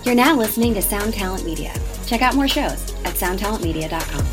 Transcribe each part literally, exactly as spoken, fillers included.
You're now listening to Sound Talent Media. Check out more shows at sound talent media dot com.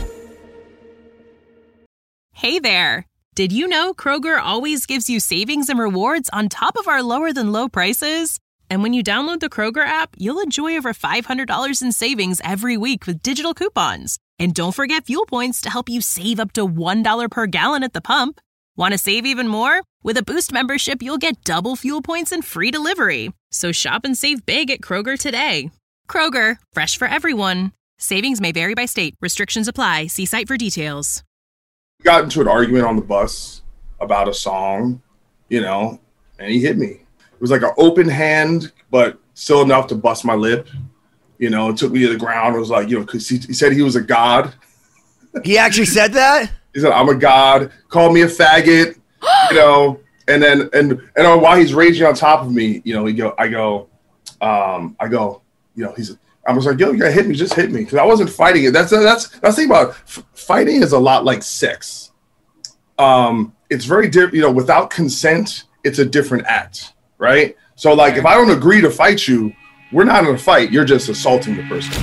Hey there! Did you know Kroger always gives you savings and rewards on top of our lower than low prices? And when you download the Kroger app, you'll enjoy over five hundred dollars in savings every week with digital coupons. And don't forget fuel points to help you save up to one dollar per gallon at the pump. Want to save even more? With a Boost membership, you'll get double fuel points and free delivery. So shop and save big at Kroger today. Kroger, fresh for everyone. Savings may vary by state. Restrictions apply. See site for details. We got into an argument on the bus about a song, you know, and he hit me. It was like an open hand, but still enough to bust my lip. You know, it took me to the ground. It was like, you know, because he, he said he was a god. He actually said that? He said, I'm a god. Called me a faggot, you know. And then, and and while he's raging on top of me, you know, he go, I go, um, I go, you know, he's, I was like, yo, you gotta hit me, just hit me, because I wasn't fighting it. That's that's that's the thing about f- fighting is a lot like sex. Um, it's very different, you know. Without consent, it's a different act, right? So, like, if I don't agree to fight you, we're not in a fight. You're just assaulting the person.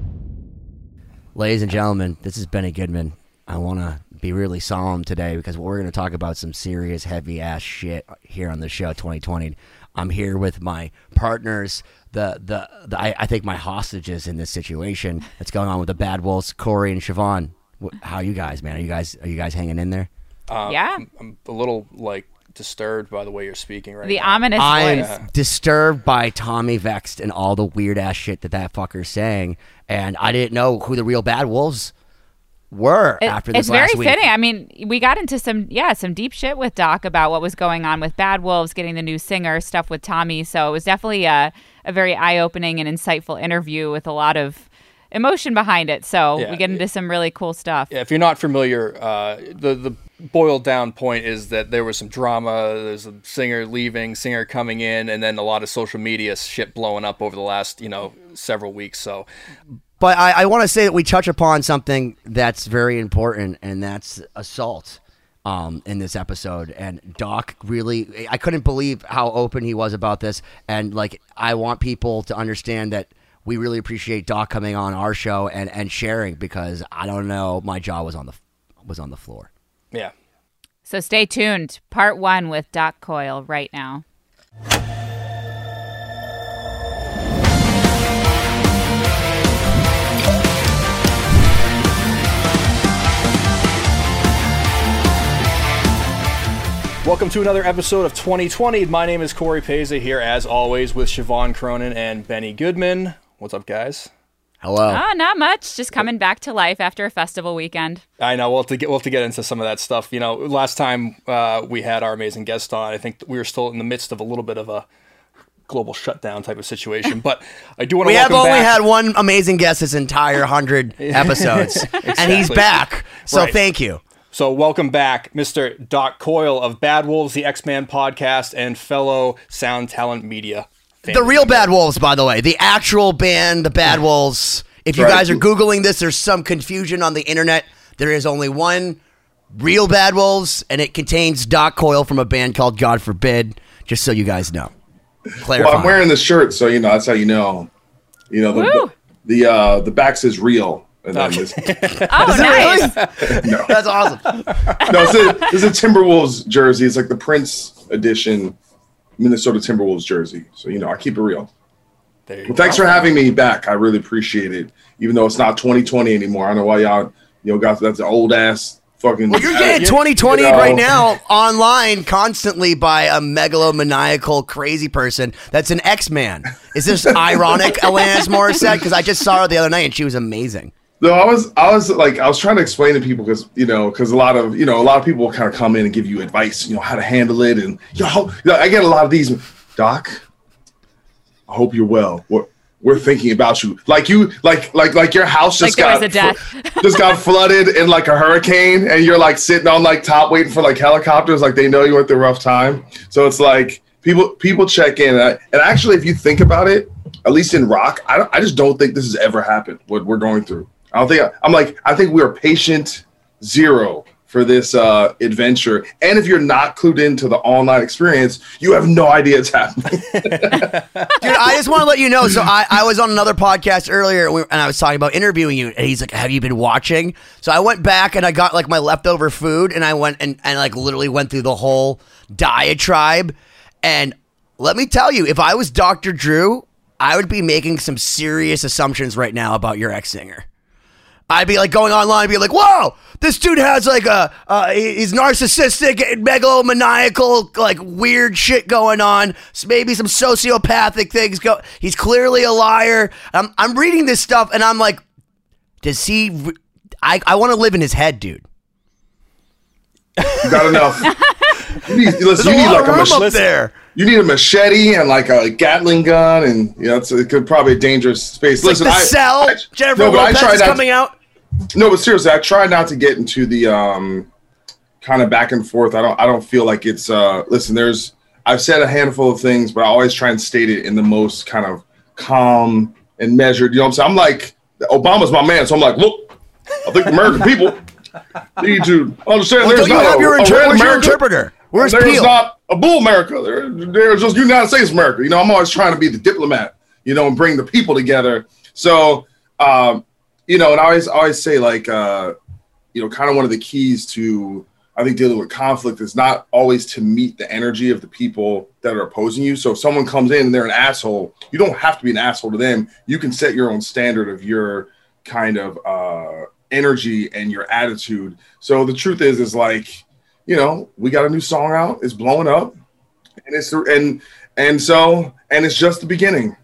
Ladies and gentlemen, this is Benny Goodman. I want to be really solemn today because we're going to talk about some serious, heavy-ass shit here on the show twenty twenty. I'm here with my partners, the the, the I, I think my hostages in this situation that's going on with the Bad Wolves, Corey and Siobhan. How are you guys, man? Are you guys are you guys hanging in there? Um, yeah. I'm, I'm a little, like, disturbed by the way you're speaking right the now. The ominous I'm voice. I'm disturbed by Tommy Vext and all the weird-ass shit that that fucker's saying, and I didn't know who the real Bad Wolves were it, after this it's last very week. fitting. I mean, we got into some yeah some deep shit with Doc about what was going on with Bad Wolves, getting the new singer, stuff with Tommy. So it was definitely a, a very eye-opening and insightful interview with a lot of emotion behind it. So yeah, we get into it, some really cool stuff. Yeah, if you're not familiar, uh, the the boiled down point is that there was some drama. There's a singer leaving, singer coming in, and then a lot of social media shit blowing up over the last you know several weeks. So. But I, I want to say that we touch upon something that's very important, and that's assault um, in this episode. And Doc really, I couldn't believe how open he was about this. And like, I want people to understand that we really appreciate Doc coming on our show and, and sharing, because I don't know, my jaw was on the was on the floor. Yeah. So stay tuned. Part one with Doc Coyle right now. Welcome to another episode of twenty twenty. My name is Corey Peza, here as always with Siobhan Cronin and Benny Goodman. What's up, guys? Hello. Ah, not much. Just coming back to life after a festival weekend. I know. We'll have to get, we'll have to get into some of that stuff. You know, last time uh, we had our amazing guest on, I think we were still in the midst of a little bit of a global shutdown type of situation. But I do want to we have welcome only back. had one amazing guest this entire one hundred episodes, Exactly. and he's back. So Right. thank you. So welcome back, Mister Doc Coyle of Bad Wolves, the X-Man podcast, and fellow Sound Talent Media. The real Bad Wolves, by the way. The actual band, the Bad Wolves. If you Right. guys are Googling this, there's some confusion on the internet. There is only one real Bad Wolves, and it contains Doc Coyle from a band called God Forbid, just so you guys know. Clarify. Well, I'm wearing this shirt, so, you know, that's how you know. You know, the Woo! the, the, uh, the back says real. And then this, Oh, nice. no. That's awesome. No, it's a, it's a Timberwolves jersey. It's like the Prince edition Minnesota Timberwolves jersey. So, you know, I keep it real. There you Well, go. thanks for having me back. I really appreciate it. Even though it's not twenty twenty anymore. I don't know why y'all, you know, got that's an old ass fucking. Well, you're getting twenty twenty you know. right now online constantly by a megalomaniacal crazy person that's an X-Man. Is this ironic, Alanis Morissette? Because I just saw her the other night and she was amazing. No, I was, I was like, I was trying to explain to people because, you know, because a lot of, you know, a lot of people will kind of come in and give you advice, you know, how to handle it. And, you know, you know, I get a lot of these, Doc, I hope you're well. We're, we're thinking about you. Like you, like, like, like your house just Like there got, was a death. just got flooded in like a hurricane and you're like sitting on like top waiting for like helicopters. Like they know you went through a rough time. So it's like people, people check in. And, I, and actually, if you think about it, at least in rock, I, don't, I just don't think this has ever happened, what we're going through. I don't think I, I'm like I think we are patient zero for this uh, adventure. And if you're not clued into the online experience, you have no idea it's happening. Dude, I just want to let you know. So I, I was on another podcast earlier and I was talking about interviewing you. And he's like, have you been watching? So I went back and I got like my leftover food and I went and, and like literally went through the whole diatribe. And let me tell you, if I was Doctor Drew, I would be making some serious assumptions right now about your ex-singer. I'd be like going online and be like, whoa, this dude has like a, uh, he's narcissistic, megalomaniacal, like weird shit going on. Maybe some sociopathic things go. He's clearly a liar. I'm, I'm reading this stuff and I'm like, does he, re- I, I want to live in his head, dude. You got enough. You need, listen, you a need lot like of a room up machete. there. You need a machete and like a Gatling gun, and you know it's it could probably a dangerous space. It's Listen, like the I, Cell. I, Jennifer no, but I Lopez tried is not coming to, out. No, but seriously, I try not to get into the um, kind of back and forth. I don't. I don't feel like it's. Uh, listen, there's. I've said a handful of things, but I always try and state it in the most kind of calm and measured. You know what I'm saying? I'm like Obama's my man, so I'm like, look, I think the American people need to understand. Well, there's don't you not have a, your, a inter- red where's your America. interpreter? Where's There's Peel? not a bull America. There, there's just United States America. You know, I'm always trying to be the diplomat, you know, and bring the people together. So, um, you know, and I always, always say like, uh, you know, kind of one of the keys to, I think, dealing with conflict is not always to meet the energy of the people that are opposing you. So if someone comes in and they're an asshole, you don't have to be an asshole to them. You can set your own standard of your kind of uh, energy and your attitude. So the truth is, is like, you know, we got a new song out. It's blowing up, and it's and and so and it's just the beginning.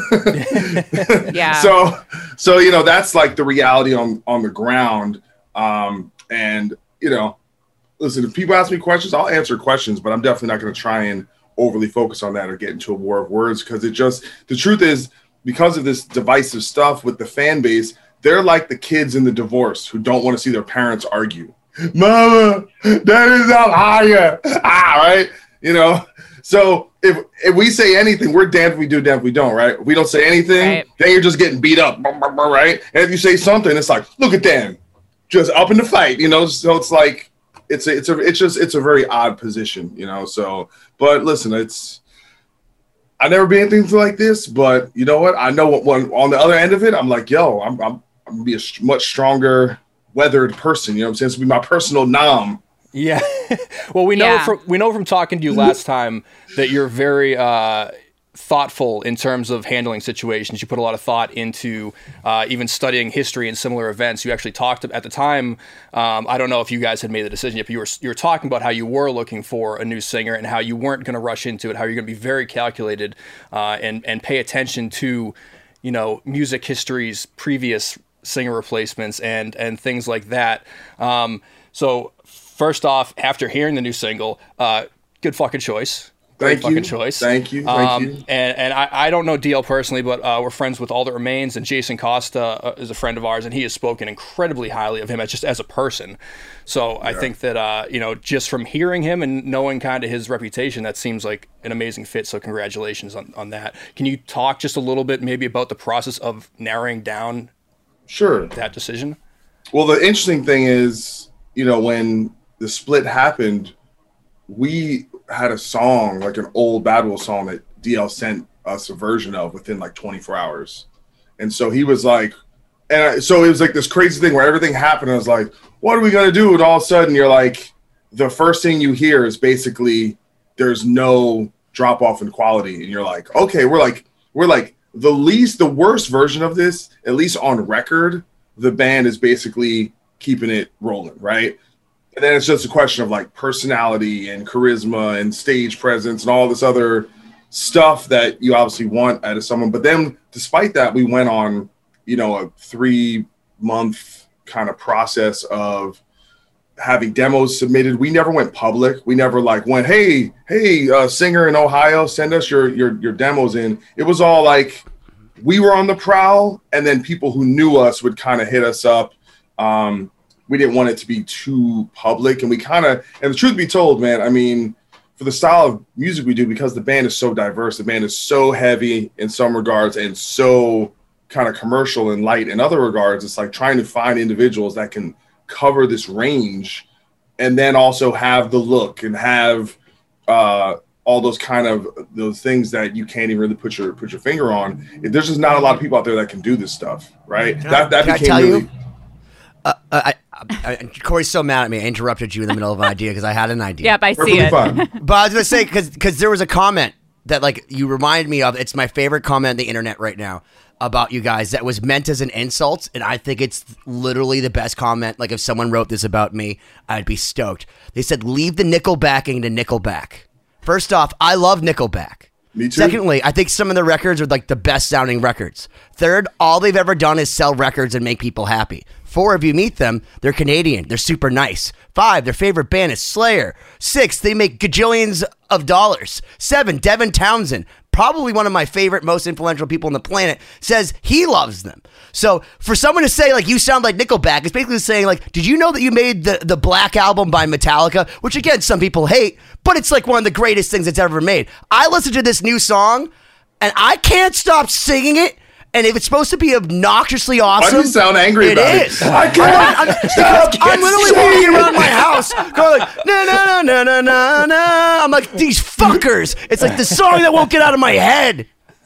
Yeah. So so you know that's like the reality on on the ground. Um, and you know, listen, if people ask me questions, I'll answer questions, but I'm definitely not going to try and overly focus on that or get into a war of words because it just the truth is because of this divisive stuff with the fan base, they're like the kids in the divorce who don't want to see their parents argue. Mama, that is a liar. Ah, right? You know, so if if we say anything, we're damned if we do, damned if we don't, right? If we don't say anything, Right. then you're just getting beat up, right? And if you say something, it's like, look at them, just up in the fight, you know? So it's like, it's a, it's a, it's just, it's a very odd position, you know? So, but listen, it's, I've never been anything like this, but you know what? I know what one on the other end of it, I'm like, yo, I'm, I'm, I'm gonna be a st- much stronger weathered person, you know what I'm saying? This will be my personal nom. Yeah. Well, we know Yeah. from we know from talking to you last time that you're very uh, thoughtful in terms of handling situations. You put a lot of thought into uh, even studying history and similar events. You actually talked at the time. Um, I don't know if you guys had made the decision yet, but you were you were talking about how you were looking for a new singer and how you weren't going to rush into it. How you're going to be very calculated uh, and and pay attention to, you know, music history's previous singer replacements and and things like that. Um, so first off, after hearing the new single, uh, good fucking choice. Great Thank fucking you. choice. Thank you. Thank um, you. And and I, I don't know D L personally, but uh, we're friends with All That Remains, and Jason Costa uh, is a friend of ours, and he has spoken incredibly highly of him as just as a person. So I think that uh, you know, just from hearing him and knowing kind of his reputation, that seems like an amazing fit. So congratulations on, on that. Can you talk just a little bit maybe about the process of narrowing down Sure. that decision? Well, the interesting thing is, you know, when the split happened, we had a song, like an old Bad Wolf song that D L sent us a version of within like twenty-four hours. And so he was like, and I, so it was like this crazy thing where everything happened. And I was like, what are we going to do? And all of a sudden you're like, the first thing you hear is basically there's no drop off in quality. And you're like, okay, we're like, we're like the least, the worst version of this, at least on record, the band is basically keeping it rolling. Right. And then it's just a question of like personality and charisma and stage presence and all this other stuff that you obviously want out of someone. But then despite that, we went on, you know, a three month kind of process of having demos submitted. We never went public. We never like went, Hey, Hey, uh, singer in Ohio, send us your, your, your demos in. It was all like, we were on the prowl, and then people who knew us would kind of hit us up. Um, we didn't want it to be too public, and we kind of, and the truth be told, man, I mean, for the style of music we do, because the band is so diverse, the band is so heavy in some regards and so kind of commercial and light in other regards, it's like trying to find individuals that can cover this range and then also have the look and have uh, all those kind of those things that you can't even really put your put your finger on. There's just not a lot of people out there that can do this stuff, right? Can that I, that can became I tell really. You? Uh, uh, I, I, I, Corey's so mad at me. I interrupted you in the middle of an idea because I had an idea. Yep, I see Perfectly it. fine. But I was gonna say because because there was a comment that like you reminded me of. It's my favorite comment on the internet right now about you guys that was meant as an insult, and I think it's literally the best comment. Like if someone wrote this about me, I'd be stoked. They said, "Leave the Nickelbacking to Nickelback." First off, I love Nickelback. Me too. Secondly, I think some of the records are like the best sounding records. Third, all they've ever done is sell records and make people happy. Four, if you meet them, they're Canadian. They're super nice. Five, their favorite band is Slayer. Six, they make gajillions of dollars. Seven, Devin Townsend, probably one of my favorite, most influential people on the planet, says he loves them. So for someone to say, like, you sound like Nickelback, it's basically saying, like, did you know that you made the, the Black Album by Metallica? Which, again, some people hate, but it's like one of the greatest things that's ever made. I listened to this new song, and I can't stop singing it. And if it's supposed to be obnoxiously awesome, Why do you sound angry it about is. it? I can't. I'm, I'm, I'm literally walking around my house going like, na na na na na na na. I'm like, these fuckers. It's like the song that won't get out of my head.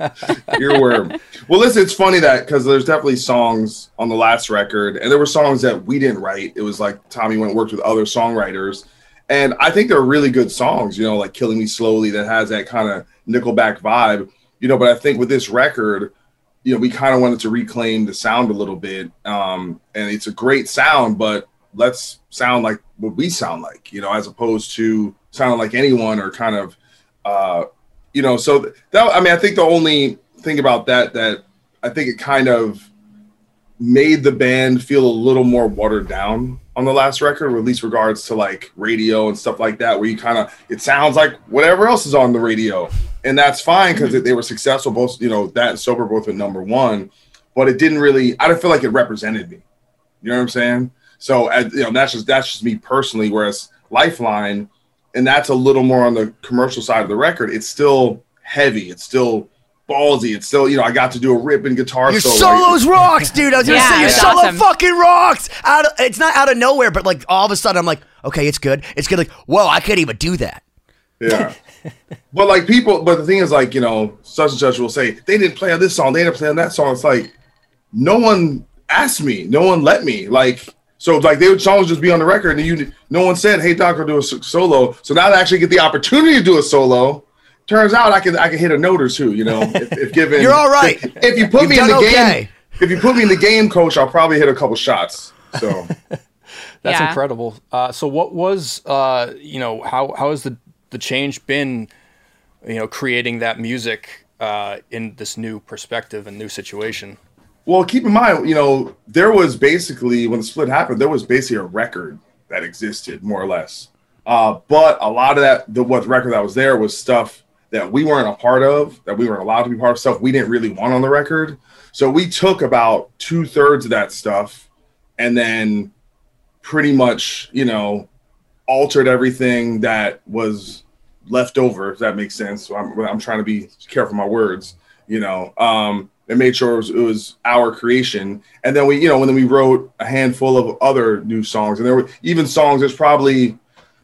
Earworm. Well, listen, it's funny that because there's definitely songs on the last record, and there were songs that we didn't write. It was like Tommy went and worked with other songwriters, and I think they're really good songs. You know, like "Killing Me Slowly" that has that kind of Nickelback vibe. You know, but I think with this record, you know, we kind of wanted to reclaim the sound a little bit, um, and it's a great sound, but let's sound like what we sound like, you know, as opposed to sounding like anyone or kind of, uh, you know, so that, I mean, I think the only thing about that, that I think it kind of made the band feel a little more watered down on the last record, or at least regards to like radio and stuff like that, where you kind of, it sounds like whatever else is on the radio. And that's fine because they were successful, both, you know, that and Sober both at number one, but it didn't really, I don't feel like it represented me. You know what I'm saying? So, as, you know, that's just, that's just me personally, whereas Lifeline, and that's a little more on the commercial side of the record, it's still heavy. It's still ballsy. It's still, you know, I got to do a ripping guitar Your solo. solos rocks, dude. I was gonna Yeah, say your it's solo awesome. fucking rocks. Out of, it's not out of nowhere, but like all of a sudden I'm like, okay, it's good. It's good. Like, whoa, I can't even do that. Yeah. But like people, but the thing is like, you know, such and such will say, they didn't play on this song, they didn't play on that song. It's like, no one asked me, no one let me. Like, so like they would songs just be on the record and you, no one said, hey, Doc, I'll do a s- solo. So now I actually get the opportunity to do a solo. Turns out I can I can hit a note or two, you know, if, if given. You're all right. If, if you put You've me in done the okay. game, if you put me in the game, coach, I'll probably hit a couple shots. So That's Yeah. incredible. Uh, so what was, uh, you know, how, how has the, the change been, you know, creating that music uh, in this new perspective and new situation? well, keep in mind, you know, there was basically when the split happened, there was basically a record that existed more or less. Uh, but a lot of that, the what record that was there was stuff that we weren't a part of, that we weren't allowed to be part of, stuff we didn't really want on the record. So we took about two thirds of that stuff and then pretty much, you know, altered everything that was left over, if that makes sense. So I'm, I'm trying to be careful with my words, you know, um, and made sure it was, it was our creation. And then we, you know, when then we wrote a handful of other new songs, and there were even songs, there's probably,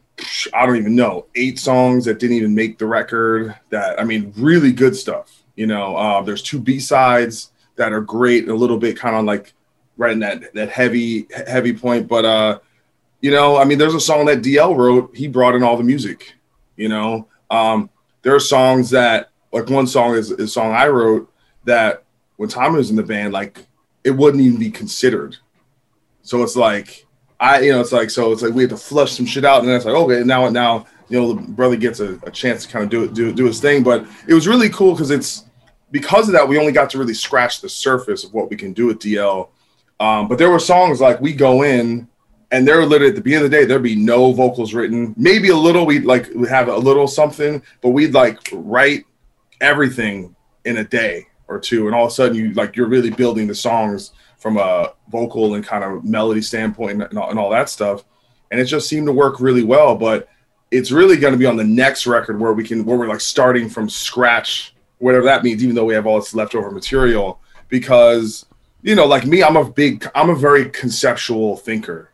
I don't even know, eight songs that didn't even make the record that, I mean, really good stuff. You know, uh, there's two B-sides that are great, a little bit kind of like right in that, that heavy, heavy point. But, uh, you know, I mean, there's a song that D L wrote. He brought in all the music, you know. Um, there are songs that, like one song is, is a song I wrote that when Tommy was in the band, like it wouldn't even be considered. So it's like, I, you know, it's like, so it's like we had to flush some shit out, and then it's like, okay, now, now, you know, the brother gets a, a chance to kind of do it, do, do his thing. But it was really cool because it's, because of that, we only got to really scratch the surface of what we can do with D L. Um, but there were songs like we go in, and they're literally at the beginning of the day, there'd be no vocals written, maybe a little, we'd like, we have a little something, but we'd like write everything in a day or two. And all of a sudden you like, you're really building the songs from a vocal and kind of melody standpoint and all, and all that stuff. And it just seemed to work really well, but it's really going to be on the next record where we can, where we're like starting from scratch, whatever that means, even though we have all this leftover material, because, you know, like me, I'm a big, I'm a very conceptual thinker.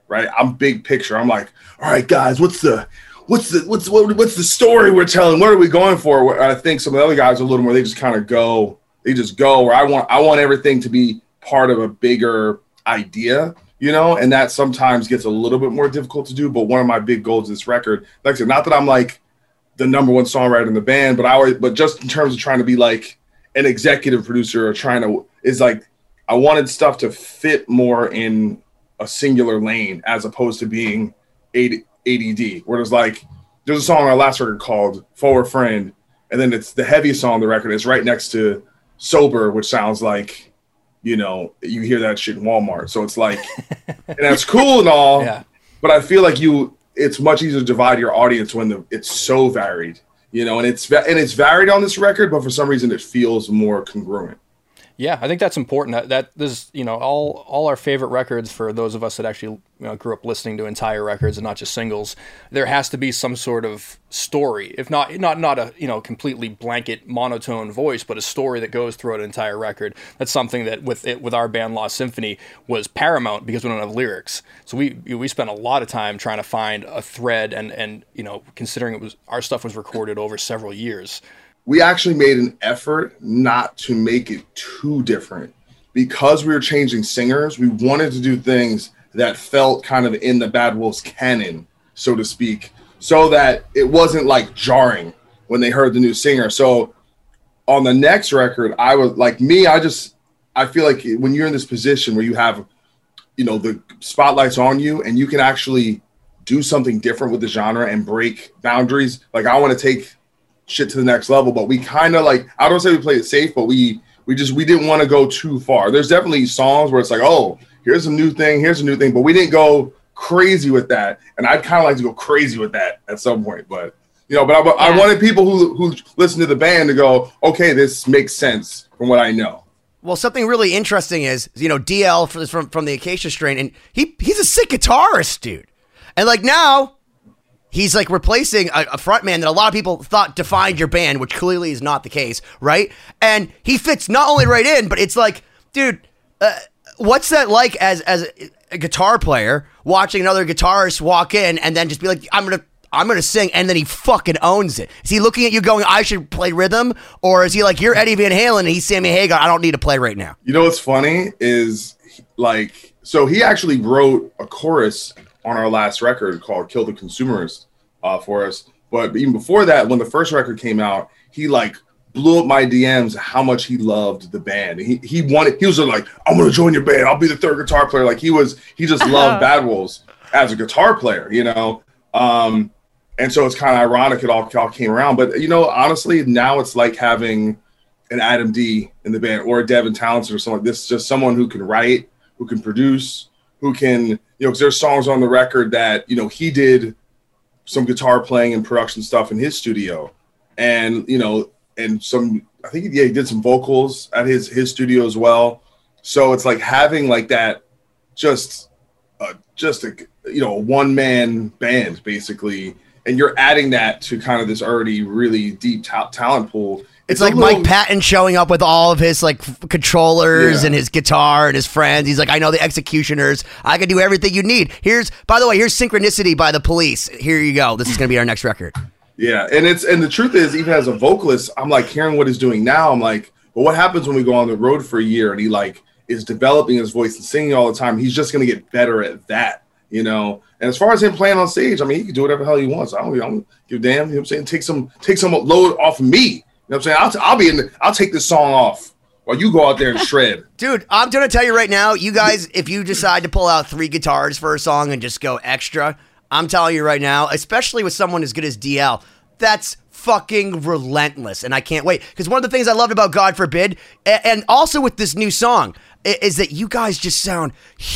right? I'm big picture. I'm like, all right, guys, what's the what's the what's what, what's the story we're telling? What are we going for? Where I think some of the other guys are a little more. They just kind of go. They just go. Where I want I want everything to be part of a bigger idea, you know, and that sometimes gets a little bit more difficult to do. But one of my big goals of this record, like I said, not that I'm like the number one songwriter in the band, but I always, but just in terms of trying to be like an executive producer or trying to, is like, I wanted stuff to fit more in a singular lane as opposed to being A D D, where there's like, there's a song on our last record called Forward Friend, and then it's the heaviest song on the record. It's right next to Sober, which sounds like, you know, you hear that shit in Walmart. So it's like, and that's cool and all, yeah. But I feel like you, it's much easier to divide your audience when the, it's so varied, you know, and it's and it's varied on this record, but for some reason it feels more congruent. Yeah, I think that's important. That, that this, you know, all all our favorite records, for those of us that actually, you know, grew up listening to entire records and not just singles, there has to be some sort of story, if not not not a, you know, completely blanket monotone voice, but a story that goes throughout an entire record. That's something that with it with our band Lost Symphony was paramount, because we don't have lyrics. So we we spent a lot of time trying to find a thread, and and you know, considering it was our stuff was recorded over several years. We actually made an effort not to make it too different. Because we were changing singers, we wanted to do things that felt kind of in the Bad Wolves canon, so to speak, so that it wasn't like jarring when they heard the new singer. So on the next record, I was like me, I just, I feel like when you're in this position where you have, you know, the spotlight's on you and you can actually do something different with the genre and break boundaries. Like I want to take shit to the next level, but we kind of like, I don't say we played it safe, but we we just we didn't want to go too far. There's definitely songs where it's like, oh, here's a new thing, here's a new thing, but we didn't go crazy with that. And I'd kind of like to go crazy with that at some point, but you know, but I, yeah. I wanted people who who listen to the band to go, okay, this makes sense from what I know. Well, something really interesting is, you know, D L from from the Acacia Strain, and he he's a sick guitarist, dude, and like now. He's like replacing a, a frontman that a lot of people thought defined your band, which clearly is not the case, right? And he fits not only right in, but it's like, dude, uh, what's that like as as a, a guitar player watching another guitarist walk in and then just be like, I'm gonna I'm gonna sing, and then he fucking owns it? Is he looking at you going, I should play rhythm, or is he like, you're Eddie Van Halen and he's Sammy Hagar, I don't need to play right now? You know what's funny is like, so he actually wrote a chorus on our last record called Kill the Consumerist uh, for us. But even before that, when the first record came out, he like blew up my D Ms how much he loved the band. He he wanted, he was like, I'm going to join your band. I'll be the third guitar player. Like he was, he just loved Bad Wolves as a guitar player, you know? Um, and so it's kind of ironic it all, all came around. But, you know, honestly, now it's like having an Adam D in the band or a Devin Townsend or someone like this, just someone who can write, who can produce, who can, you know, because there's songs on the record that, you know, he did some guitar playing and production stuff in his studio. And, you know, and some, I think, yeah, he did some vocals at his, his studio as well. So it's like having like that, just, uh, just a, you know, a one man band basically. And you're adding that to kind of this already really deep ta- talent pool. It's, it's like little... Mike Patton showing up with all of his like f- controllers yeah. and his guitar and his friends. He's like, I know the Executioners. I can do everything you need. Here's, by the way, here's Synchronicity by the Police. Here you go. This is going to be our next record. Yeah. And it's, and the truth is, even as a vocalist, I'm like hearing what he's doing now. I'm like, well, what happens when we go on the road for a year and he like is developing his voice and singing all the time? He's just going to get better at that, you know? And as far as him playing on stage, I mean, he can do whatever the hell he wants. I don't, I don't give a damn. You know what I'm saying? Take some, take some load off of me. You know what I'm saying? I'll, t- I'll be in the, I'll take this song off while you go out there and shred. Dude, I'm going to tell you right now, you guys, if you decide to pull out three guitars for a song and just go extra, I'm telling you right now, especially with someone as good as D L, that's fucking relentless. And I can't wait. Because one of the things I loved about God Forbid, and also with this new song, is that you guys just sound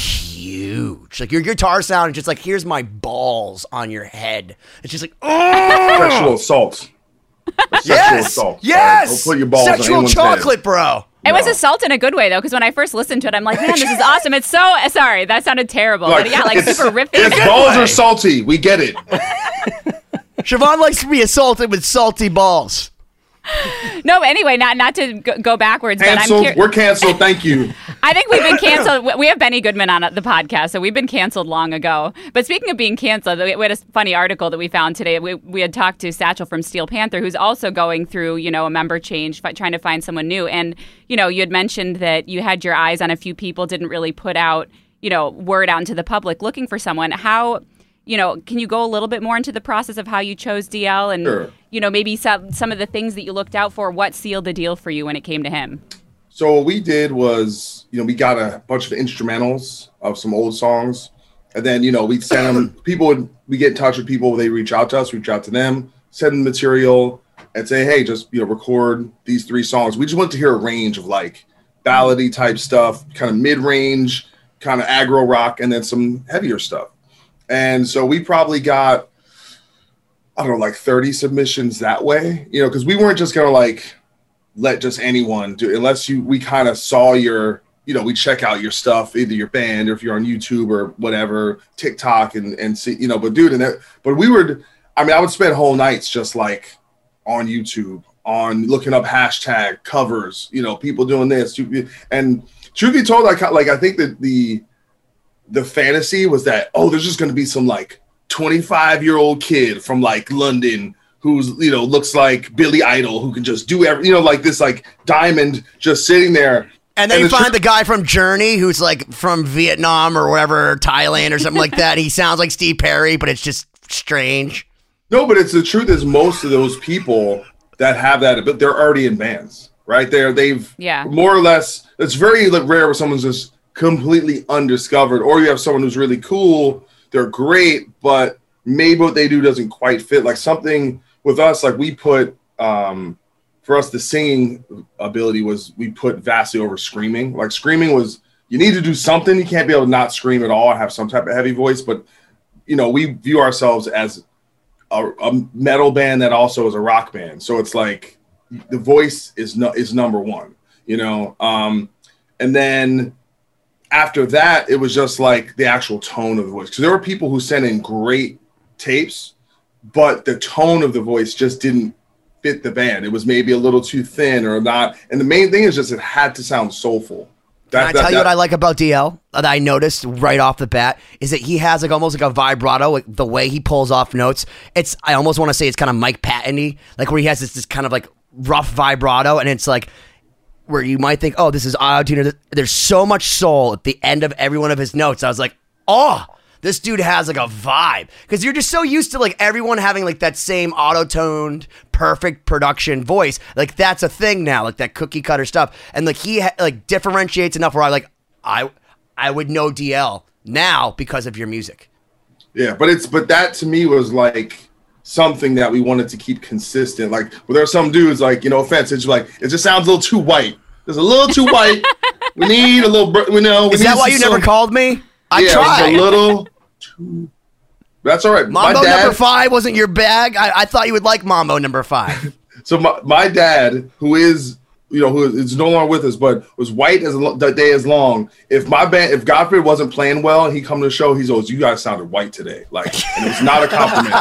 huge. Like your guitar sound is just like, here's my balls on your head. It's just like, oh! Sexual assault. Yes, assault. yes. Right? Don't put your balls Sexual on chocolate, head. bro. It no. was assault in a good way, though, because when I first listened to it, I'm like, man, this is awesome. It's so, sorry, that sounded terrible. Like, but yeah, like super ripping. His balls way. are salty. We get it. Siobhan likes to be assaulted with salty balls. No, anyway, not not to go backwards. Canceled. But I'm cur- We're canceled. Thank you. I think we've been canceled. We have Benny Goodman on the podcast, so we've been canceled long ago. But speaking of being canceled, we had a funny article that we found today. We, we had talked to Satchel from Steel Panther, who's also going through, you know, a member change, f- trying to find someone new. And, you know, you had mentioned that you had your eyes on a few people, didn't really put out, you know, word out into the public looking for someone. How, you know, can you go a little bit more into the process of how you chose D L and, Sure. you know, maybe some, some of the things that you looked out for? What sealed the deal for you when it came to him? So what we did was, you know, we got a bunch of instrumentals of some old songs, and then, you know, we'd send them. People would we get in touch with people. They reach out to us, reach out to them, send them material, and say, hey, just you know, record these three songs. We just want to hear a range of like ballady type stuff, kind of mid range, kind of aggro rock, and then some heavier stuff. And so we probably got, I don't know, like thirty submissions that way, you know, because we weren't just gonna like let just anyone do, unless you, we kind of saw your, you know, we check out your stuff, either your band or if you're on YouTube or whatever, TikTok and, and see, you know, but dude, and that, but we were, I mean, I would spend whole nights just like on YouTube, on looking up hashtag covers, you know, people doing this. And truth be told, I like, I think that the, the fantasy was that, oh, there's just going to be some like twenty-five year old kid from like London who's, you know, looks like Billy Idol, who can just do every, you know, like this, like diamond just sitting there. And then and you the find tr- the guy from Journey who's like from Vietnam or whatever, Thailand or something like that. He sounds like Steve Perry, but it's just strange. No, but it's the truth is most of those people that have that, but they're already in bands, right? They're, they've Yeah. more or less, it's very like, rare when someone's just completely undiscovered, or you have someone who's really cool, they're great, but maybe what they do doesn't quite fit. Like something with us, like we put, um, for us, the singing ability was we put vastly over screaming. Like screaming was, you need to do something. You can't be able to not scream at all and have some type of heavy voice. But, you know, we view ourselves as a, a metal band that also is a rock band. So it's like the voice is no, is number one, you know? Um, and then after that, it was just like the actual tone of the voice. Because there were people who sent in great tapes, but the tone of the voice just didn't fit the band. It was maybe a little too thin or not. And the main thing is just it had to sound soulful. That, Can I that, tell you that, what I like about D L that I noticed right off the bat is that he has like almost like a vibrato, like the way he pulls off notes. It's I almost want to say it's kind of Mike Patton-y, like where he has this, this kind of like rough vibrato, and it's like where you might think, oh, this is auto-tune. There's so much soul at the end of every one of his notes. I was like, oh, this dude has like a vibe, because you're just so used to like everyone having like that same auto-toned, perfect production voice. Like that's a thing now, like that cookie cutter stuff. And like he ha- like differentiates enough where I like I I would know D L now because of your music. Yeah, but it's but that to me was like something that we wanted to keep consistent. Like well, there are some dudes like, you know, offense, it's like it just sounds a little too white. It's a little too white. We need a little. We know. We Is need that why some you never soul. called me? I yeah, tried. it's a little. Too, that's all right. Mambo my dad, number five wasn't your bag. I, I thought you would like Mambo number five. So my, my dad, who is, you know, who is no longer with us, but was white as lo- the day is long. If my band, if Godfrey wasn't playing well and he come to the show, he goes, "You guys sounded white today." Like, and it was not a compliment.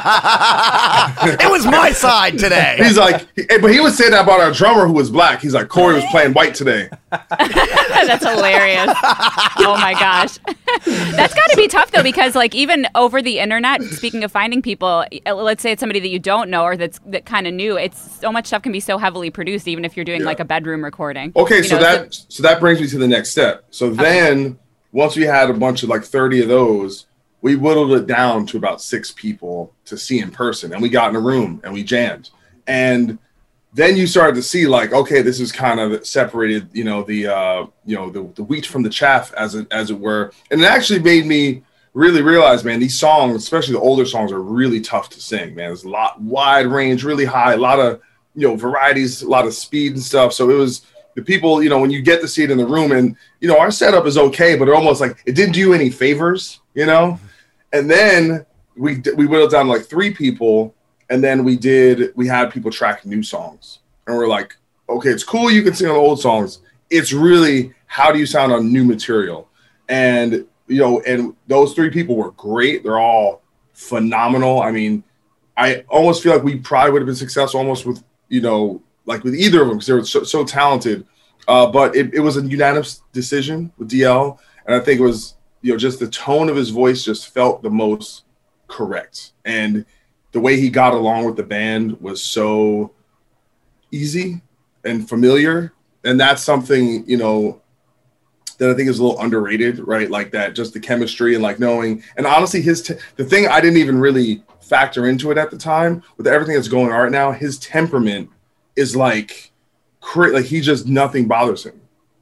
It was my side today. He's like, but he would say that about our drummer who was black. He's like, Corey was playing white today. That's hilarious. Oh my gosh. That's got to be tough though, because like even over the internet, speaking of finding people, let's say it's somebody that you don't know or that's that kind of new, it's so much stuff can be so heavily produced, even if you're doing Yeah. like a bedroom recording. Okay, You so know, that so that brings me to the next step. So then once we had a bunch of like thirty of those, we whittled it down to about six people to see in person, and we got in a room and we jammed. And then you started to see like, okay, this is kind of separated, you know, the uh, you know, the, the wheat from the chaff, as it as it were. And it actually made me really realize, man, these songs, especially the older songs, are really tough to sing, man. There's a lot wide range, really high, a lot of, you know, varieties, a lot of speed and stuff. So it was the people, you know, when you get to see it in the room, and, you know, our setup is okay, but it almost like it didn't do you any favors, you know? And then we we whittled down to like three people, and then we did, we had people track new songs. And we're like, okay, it's cool you can sing on old songs. It's really, how do you sound on new material? And, you know, and those three people were great. They're all phenomenal. I mean, I almost feel like we probably would have been successful almost with, you know, like with either of them, because they were so, so talented. Uh, but it, it was a unanimous decision with D L. And I think it was, you know, just the tone of his voice just felt the most correct. And the way he got along with the band was so easy and familiar. And that's something, you know, that I think is a little underrated, right? Like that, just the chemistry and like knowing. And honestly, his te- the thing I didn't even really factor into it at the time with everything that's going on right now, his temperament is like, cra- like he just, nothing bothers him,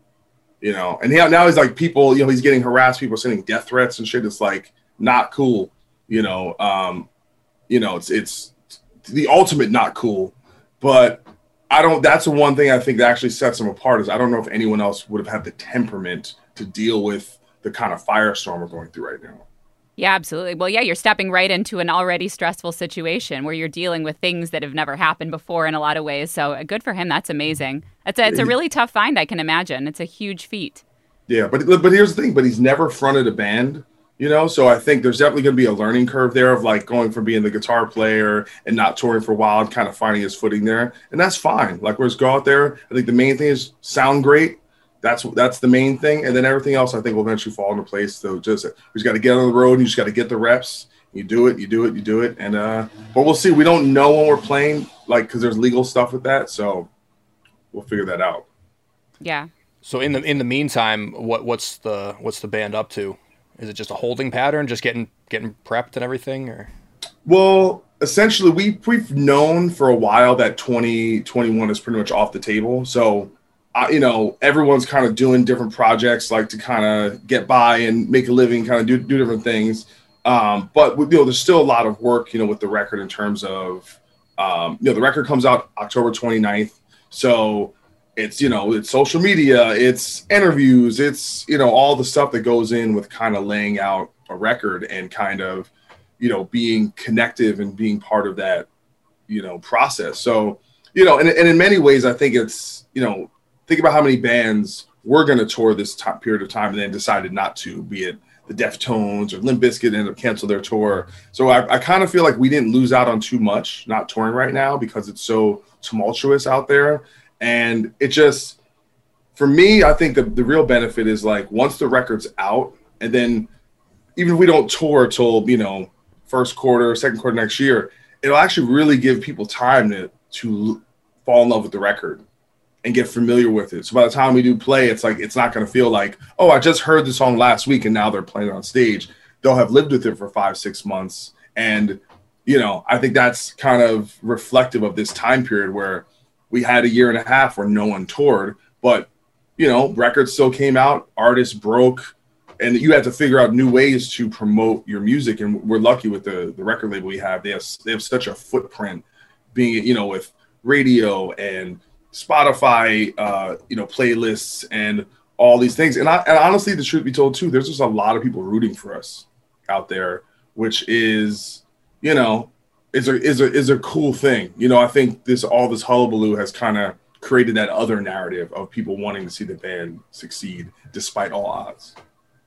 you know? And he, now he's like people, you know, he's getting harassed, people sending death threats and shit. It's like not cool, you know? Um, you know, it's, it's the ultimate not cool, but I don't, that's the one thing I think that actually sets him apart is I don't know if anyone else would have had the temperament to deal with the kind of firestorm we're going through right now. Yeah, absolutely. Well, yeah, you're stepping right into an already stressful situation where you're dealing with things that have never happened before in a lot of ways. So uh, good for him. That's amazing. It's a, it's a really tough find, I can imagine. It's a huge feat. Yeah, but but here's the thing. But he's never fronted a band, you know? So I think there's definitely going to be a learning curve there of like going from being the guitar player and not touring for a while and kind of finding his footing there. And that's fine. Like, let's go out there. I think the main thing is sound great. That's that's the main thing, and then everything else I think will eventually fall into place. So just we just got to get on the road, and you just got to get the reps. You do it, you do it, you do it, and uh, but we'll see. We don't know when we're playing, like because there's legal stuff with that, so we'll figure that out. Yeah. So in the in the meantime, what what's the what's the band up to? Is it just a holding pattern, just getting getting prepped and everything, or? Well, essentially, we we've known for a while that twenty twenty-one is pretty much off the table, so. Uh, you know, everyone's kind of doing different projects, like to kind of get by and make a living, kind of do, do different things. Um, but, you know, there's still a lot of work, you know, with the record in terms of, um, you know, the record comes out October twenty-ninth. So it's, you know, it's social media, it's interviews, it's, you know, all the stuff that goes in with kind of laying out a record and kind of, you know, being connective and being part of that, you know, process. So, you know, and, and in many ways, I think it's, you know, think about how many bands were going to tour this time, period of time and then decided not to, be it the Deftones or Limp Bizkit ended up canceling their tour. So I, I kind of feel like we didn't lose out on too much not touring right now because it's so tumultuous out there. And it just, for me, I think the, the real benefit is like once the record's out and then even if we don't tour till, you know, first quarter, second quarter next year, it'll actually really give people time to, to fall in love with the record and get familiar with it. So by the time we do play, it's like, it's not going to feel like, oh, I just heard the song last week and now they're playing it on stage. They'll have lived with it for five, six months. And, you know, I think that's kind of reflective of this time period where we had a year and a half where no one toured, but, you know, records still came out, artists broke, and you had to figure out new ways to promote your music. And we're lucky with the, the record label we have. They have, they have such a footprint being, you know, with radio and Spotify, uh, you know, playlists and all these things. And, I, and honestly, the truth be told, too, there's just a lot of people rooting for us out there, which is, you know, is a, is a, is a cool thing. You know, I think this all this hullabaloo has kind of created that other narrative of people wanting to see the band succeed despite all odds.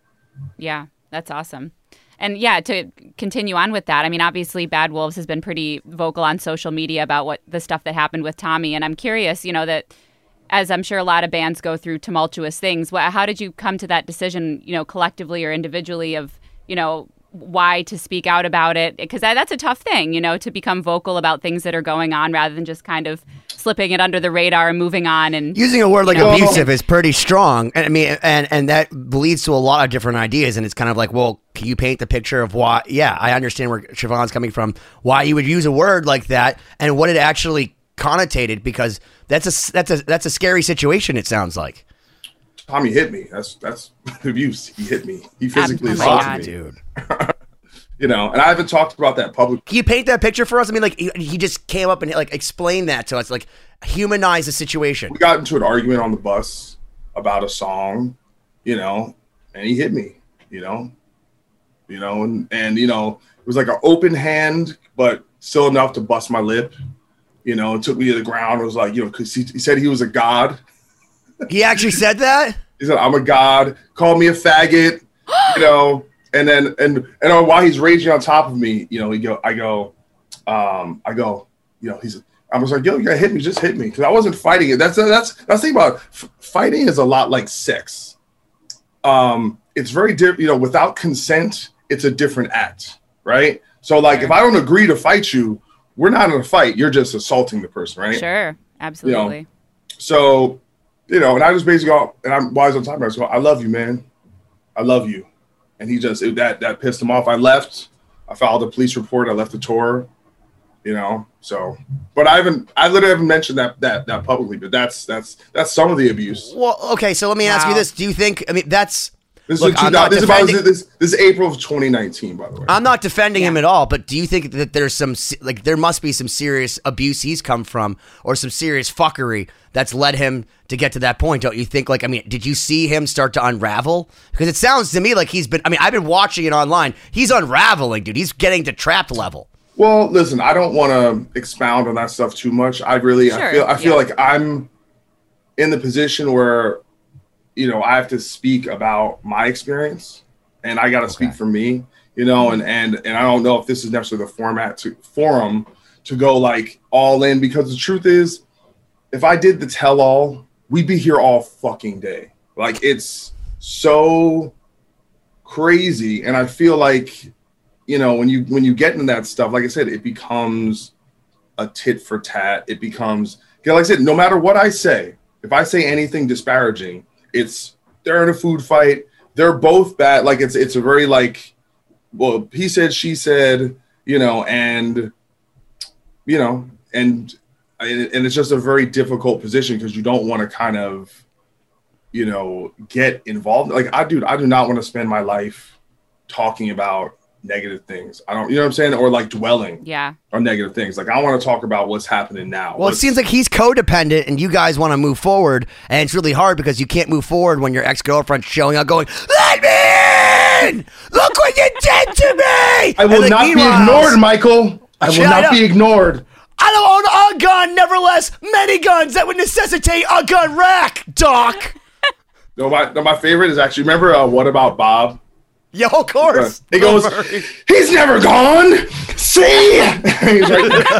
Yeah, that's awesome. And yeah, to continue on with that, I mean, obviously Bad Wolves has been pretty vocal on social media about what the stuff that happened with Tommy. And I'm curious, you know, that as I'm sure a lot of bands go through tumultuous things, how did you come to that decision, you know, collectively or individually of, you know, why to speak out about it? Because that, that's a tough thing, you know, to become vocal about things that are going on rather than just kind of slipping it under the radar and moving on. And using a word like you know, abusive is pretty strong. And I mean, and, and that leads to a lot of different ideas. And it's kind of like, well, can you paint the picture of why? Yeah, I understand where Siobhan's coming from, why you would use a word like that and what it actually connotated, because that's a, that's a, that's a scary situation. It sounds like. Tommy hit me. That's that's abuse. He hit me. He physically assaulted me, dude. You know, and I haven't talked about that publicly. Can you paint that picture for us? I mean, like he, he just came up and like explained that to us, like humanize the situation. We got into an argument on the bus about a song, you know, and he hit me. You know, you know, and and you know, it was like an open hand, but still enough to bust my lip. You know, it took me to the ground. It was like, you know, because he, he said he was a god. He actually said that? He said, I'm a god, called me a faggot, you know, and then, and, and while he's raging on top of me, you know, he go, I go, um, I go, you know, he's, I was like, yo, you gotta hit me, just hit me, because I wasn't fighting it. That's that's that's the thing about f- fighting is a lot like sex. Um, it's very different, you know. Without consent, it's a different act, right? So, like, if I don't agree to fight you, we're not in a fight. You're just assaulting the person, right? Sure, absolutely. You know? So, you know, and I just basically go, and I'm wise on time. I just go, I love you, man. I love you. And he just it, that that pissed him off. I left. I filed a police report. I left the tour. You know, so, but I haven't, I literally haven't mentioned that, that, that publicly, but that's, that's, that's some of the abuse. Well, okay. So let me wow. ask you this. Do you think, I mean, that's, this, look, is, I'm not this, defending, about, this, this is April of twenty nineteen, by the way. I'm not defending yeah. him at all, but do you think that there's some, like, there must be some serious abuse he's come from or some serious fuckery that's led him to get to that point? Don't you think, like, I mean, did you see him start to unravel? Because it sounds to me like he's been, I mean, I've been watching it online. He's unraveling, dude. He's getting to Trapped level. Well, listen, I don't want to expound on that stuff too much. I really, sure, I feel, I feel yeah. like I'm in the position where, you know, I have to speak about my experience, and I got to okay. speak for me, you know, and, and, and I don't know if this is necessarily the format to forum to go like all in, because the truth is, if I did the tell all, we'd be here all fucking day. Like, it's so crazy. And I feel like, you know, when you when you get into that stuff, like I said, it becomes a tit for tat. It becomes, you know, like I said, no matter what I say, if I say anything disparaging, it's they're in a food fight. They're both bad. Like it's it's a very like, well, he said, she said, you know, and you know, and and it's just a very difficult position because you don't want to kind of, you know, get involved. Like I do, I do not want to spend my life talking about negative things. I don't, you know what I'm saying? Or like dwelling yeah. on negative things. Like I want to talk about what's happening now. Well, Let's, it seems like he's codependent and you guys want to move forward, and it's really hard because you can't move forward when your ex-girlfriend's showing up going, let me in! Look what you did to me! I will like, not be ignored, Michael. I will not be ignored. I don't own a gun, nevertheless, many guns that would necessitate a gun rack, Doc. no, my, no, my favorite is actually, remember uh, What About Bob? Yeah, of course. He goes, he's never gone. See? He's right there.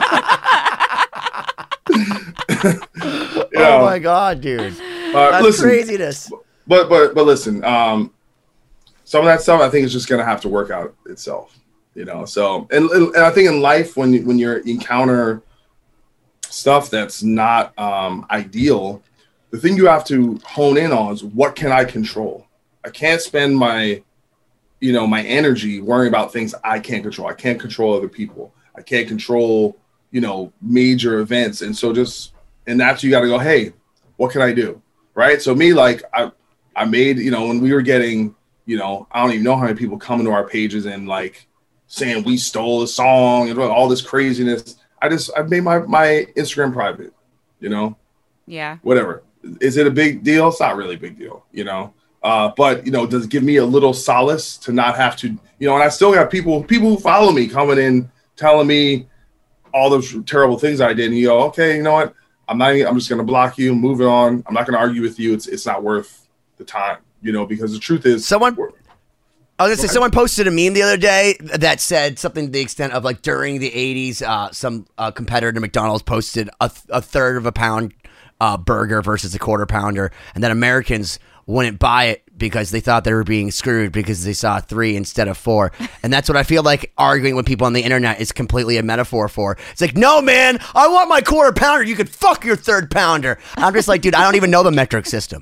Oh know, my God, dude. Uh, That's listen, craziness. But but but listen, um, some of that stuff I think is just gonna have to work out itself. You know, so and and I think in life when you when you encounter stuff that's not um, ideal, the thing you have to hone in on is what can I control? I can't spend my you know, my energy worrying about things I can't control. I can't control other people. I can't control, you know, major events. And so just, and that's, you got to go, hey, what can I do? Right. So me, like I, I made, you know, when we were getting, you know, I don't even know how many people coming to our pages and like saying we stole a song and all this craziness. I just, I made my, my Instagram private, you know? Yeah. Whatever. Is it a big deal? It's not really a big deal, you know? Uh, but, you know, does it give me a little solace to not have to, you know, and I still have people, people who follow me coming in, telling me all those terrible things I did. And you go, okay, you know what? I'm not, I'm just going to block you, move it on. I'm not going to argue with you. It's, it's not worth the time, you know, because the truth is someone, I was going to say, someone posted a meme the other day that said something to the extent of like during the eighties, uh, some uh, competitor to McDonald's posted a, th- a third of a pound uh, burger versus a quarter pounder. And then Americans wouldn't buy it because they thought they were being screwed because they saw three instead of four. And that's what I feel like arguing with people on the internet is completely a metaphor for. It's like, no, man, I want my quarter pounder. You could fuck your third pounder. I'm just like, dude, I don't even know the metric system.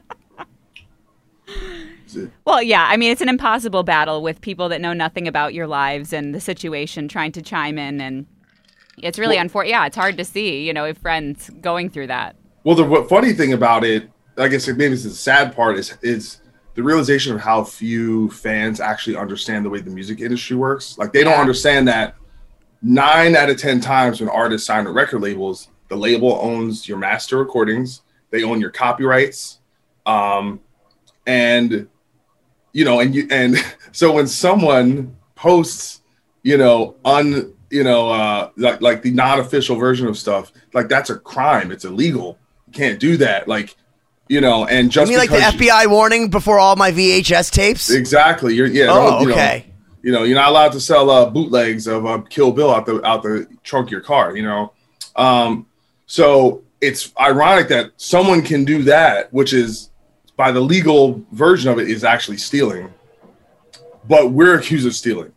Well, yeah, I mean, it's an impossible battle with people that know nothing about your lives and the situation trying to chime in. And it's really well, unfortunate. Yeah, it's hard to see, you know, if friends going through that. Well, the funny thing about it, I guess maybe it's the sad part is is the realization of how few fans actually understand the way the music industry works. Like they yeah. don't understand that nine out of ten times when artists sign with record labels, the label owns your master recordings, they own your copyrights, um, and you know, and you and so when someone posts, you know, un you know, uh, like like the non-official version of stuff, like that's a crime. It's illegal. You can't do that. Like. You know, and just you mean like the F B I warning before all my V H S tapes? Exactly. You're yeah. Oh, you okay. Know, you know, you're not allowed to sell uh, bootlegs of uh, Kill Bill out the out the trunk of your car. You know, Um, so it's ironic that someone can do that, which is by the legal version of it is actually stealing, but we're accused of stealing.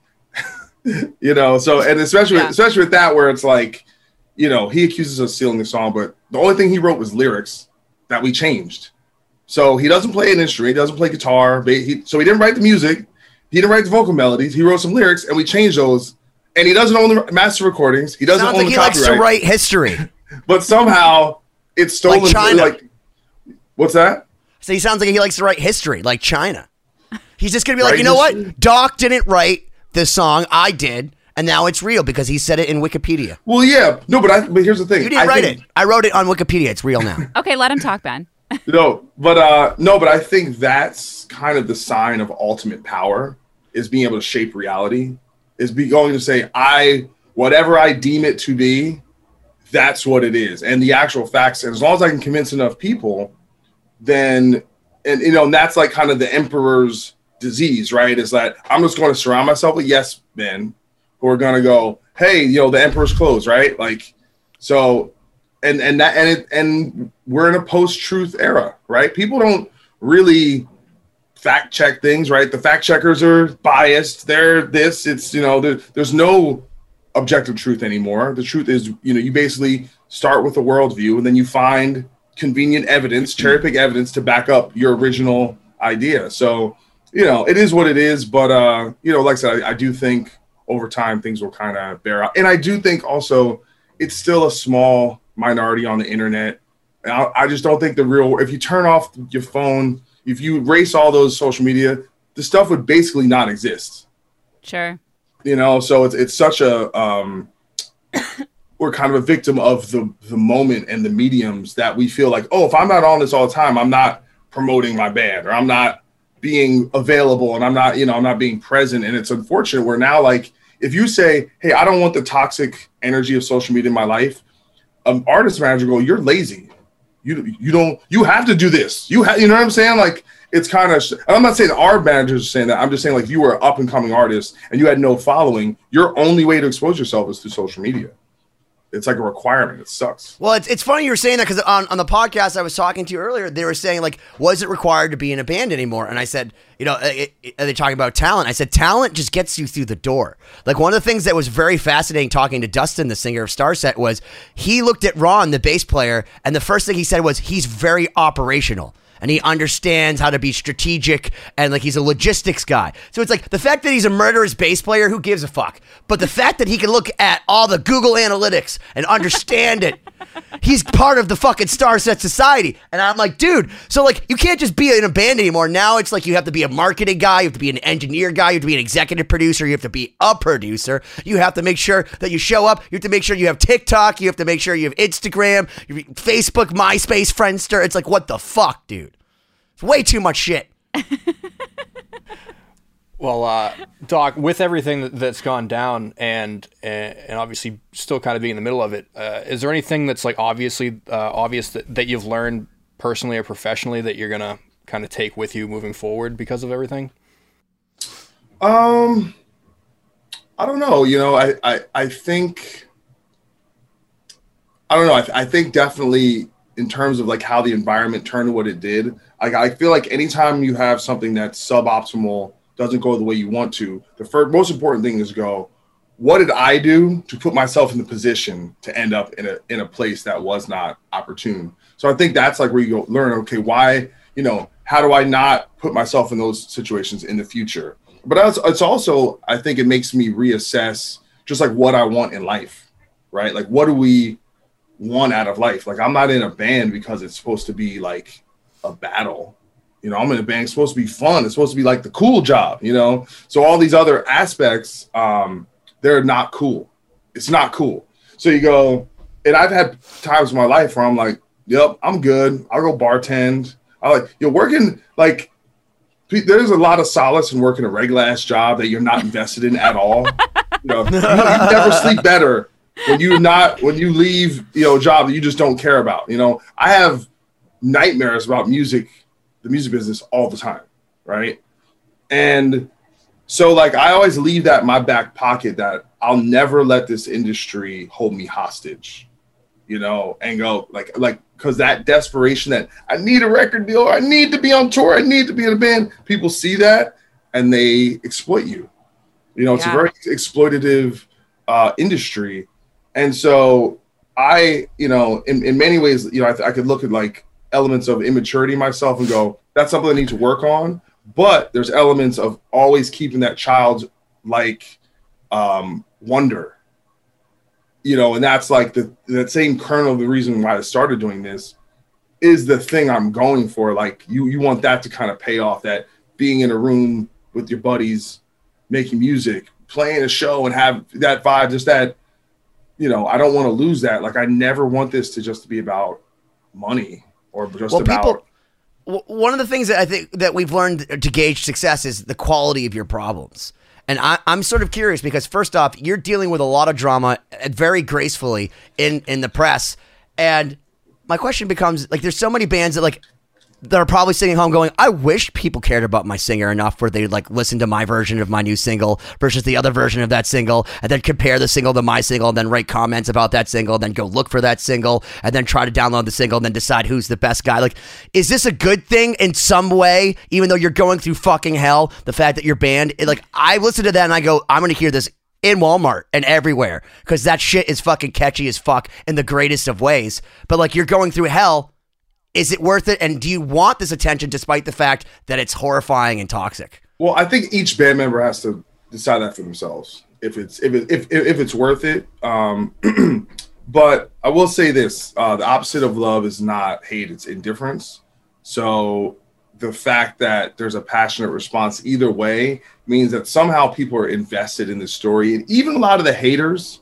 You know, so and especially Yeah. with, especially with that where it's like, you know, he accuses us of stealing the song, but the only thing he wrote was lyrics that we changed. So he doesn't play an instrument, he doesn't play guitar, but he, so he didn't write the music, he didn't write the vocal melodies, he wrote some lyrics, and we changed those. And he doesn't own the master recordings, he doesn't Sounds own like the he likes copyright, to write history. but somehow it's stolen. Like China. Like, what's that? So he sounds like he likes to write history, like China. He's just gonna be like, Right you know history? what? Doc didn't write this song, I did, and now it's real because he said it in Wikipedia. Well, yeah, no, but I. But here's the thing. You didn't I write think, it. I wrote it on Wikipedia. It's real now. Okay, let him talk, Ben. No, but uh, no, but I think that's kind of the sign of ultimate power is being able to shape reality. Is be going to say, I whatever I deem it to be, that's what it is, and the actual facts. And as long as I can convince enough people, then and you know, and that's like kind of the emperor's disease, right? Is that I'm just going to surround myself with yes men who are going to go, hey, you know, the emperor's clothes, right? Like, so, and and that and it and we're in a post-truth era, right? People don't really fact check things, right? The fact checkers are biased. They're this. It's you know, there, there's no objective truth anymore. The truth is, you know, you basically start with a worldview and then you find convenient evidence, cherry pick evidence to back up your original idea. So, you know, it is what it is. But, uh, you know, like I said, I, I do think over time things will kind of bear out. And I do think also it's still a small minority on the internet. And I, I just don't think the real, if you turn off your phone, if you erase all those social media, the stuff would basically not exist. Sure. You know, so it's it's such a um, we're kind of a victim of the the moment and the mediums that we feel like, oh, if I'm not on this all the time, I'm not promoting my band or I'm not being available and I'm not, you know, I'm not being present. And it's unfortunate. We're now like, if you say, hey, I don't want the toxic energy of social media in my life, um, artist manager go, you're lazy. You you don't you have to do this. You have you know what I'm saying? Like it's kind of. I'm not saying our managers are saying that. I'm just saying like if you were an up and coming artist and you had no following, your only way to expose yourself is through social media. It's like a requirement. It sucks. Well, it's it's funny you were saying that because on, on the podcast I was talking to you earlier, they were saying like, was it required to be in a band anymore? And I said, you know, it, it, are they talking about talent? I said, talent just gets you through the door. Like one of the things that was very fascinating talking to Dustin, the singer of Starset, was he looked at Ron, the bass player, and the first thing he said was he's very operational. And he understands how to be strategic and like he's a logistics guy. So it's like the fact that he's a murderous bass player, who gives a fuck? But the fact that he can look at all the Google Analytics and understand it, he's part of the fucking Starset society. And I'm like, dude, so like you can't just be in a band anymore. Now it's like you have to be a marketing guy, you have to be an engineer guy, you have to be an executive producer, you have to be a producer. You have to make sure that you show up. You have to make sure you have TikTok. You have to make sure you have Instagram, Facebook, MySpace, Friendster. It's like, what the fuck, dude? Way too much shit. Well, uh, Doc, with everything that, that's gone down, and, and and obviously still kind of being in the middle of it, uh, is there anything that's like obviously uh, obvious that, that you've learned personally or professionally that you're gonna kind of take with you moving forward because of everything? Um, I don't know. You know, I I, I think I don't know. I, I think definitely in terms of like how the environment turned to what it did. Like I feel like anytime you have something that's suboptimal, doesn't go the way you want to, the first, most important thing is go, what did I do to put myself in the position to end up in a in a place that was not opportune? So I think that's like where you go learn, okay, why, you know, how do I not put myself in those situations in the future? But it's, it's also, I think it makes me reassess just like what I want in life, right? Like, what do we want out of life? Like, I'm not in a band because it's supposed to be like a battle. You know, I'm in a band, it's supposed to be fun. It's supposed to be like the cool job, you know? So all these other aspects, um, they're not cool. It's not cool. So you go, and I've had times in my life where I'm like, yep, I'm good. I'll go bartend. I like, you're working, like, there's a lot of solace in working a regular ass job that you're not invested in at all. You know, you, you never sleep better when you not, when you leave, you know, a job that you just don't care about. You know, I have nightmares about music, the music business all the time, right? And so like I always leave that in my back pocket that I'll never let this industry hold me hostage. you know, and go like, like, because that desperation that I need a record deal, I need to be on tour, I need to be in a band. People see that and they exploit you. You know, it's yeah. a very exploitative uh, industry. And so I, you know, in, in many ways, you know, I, th- I could look at like elements of immaturity myself and go, that's something I need to work on. But there's elements of always keeping that child's like um, wonder, you know, and that's like the that same kernel of the reason why I started doing this is the thing I'm going for. Like you, you want that to kind of pay off, that being in a room with your buddies, making music, playing a show and have that vibe, just that, you know, I don't want to lose that. Like I never want this to just be about money or just well, about. People- One of the things that I think that we've learned to gauge success is the quality of your problems. And I, I'm sort of curious because first off, you're dealing with a lot of drama very gracefully in, in the press. And my question becomes like, there's so many bands that like, that are probably sitting home going, I wish people cared about my singer enough where they'd like listen to my version of my new single versus the other version of that single and then compare the single to my single and then write comments about that single, then go look for that single and then try to download the single and then decide who's the best guy. Like, is this a good thing in some way, even though you're going through fucking hell? The fact that your band, it, like, I listen to that and I go, I'm going to hear this in Walmart and everywhere because that shit is fucking catchy as fuck in the greatest of ways. But like, you're going through hell. Is it worth it? And do you want this attention despite the fact that it's horrifying and toxic? Well, I think each band member has to decide that for themselves. If it's if it, if if it's worth it. Um, but I will say this: uh, the opposite of love is not hate; it's indifference. So the fact that there's a passionate response either way means that somehow people are invested in this story, and even a lot of the haters,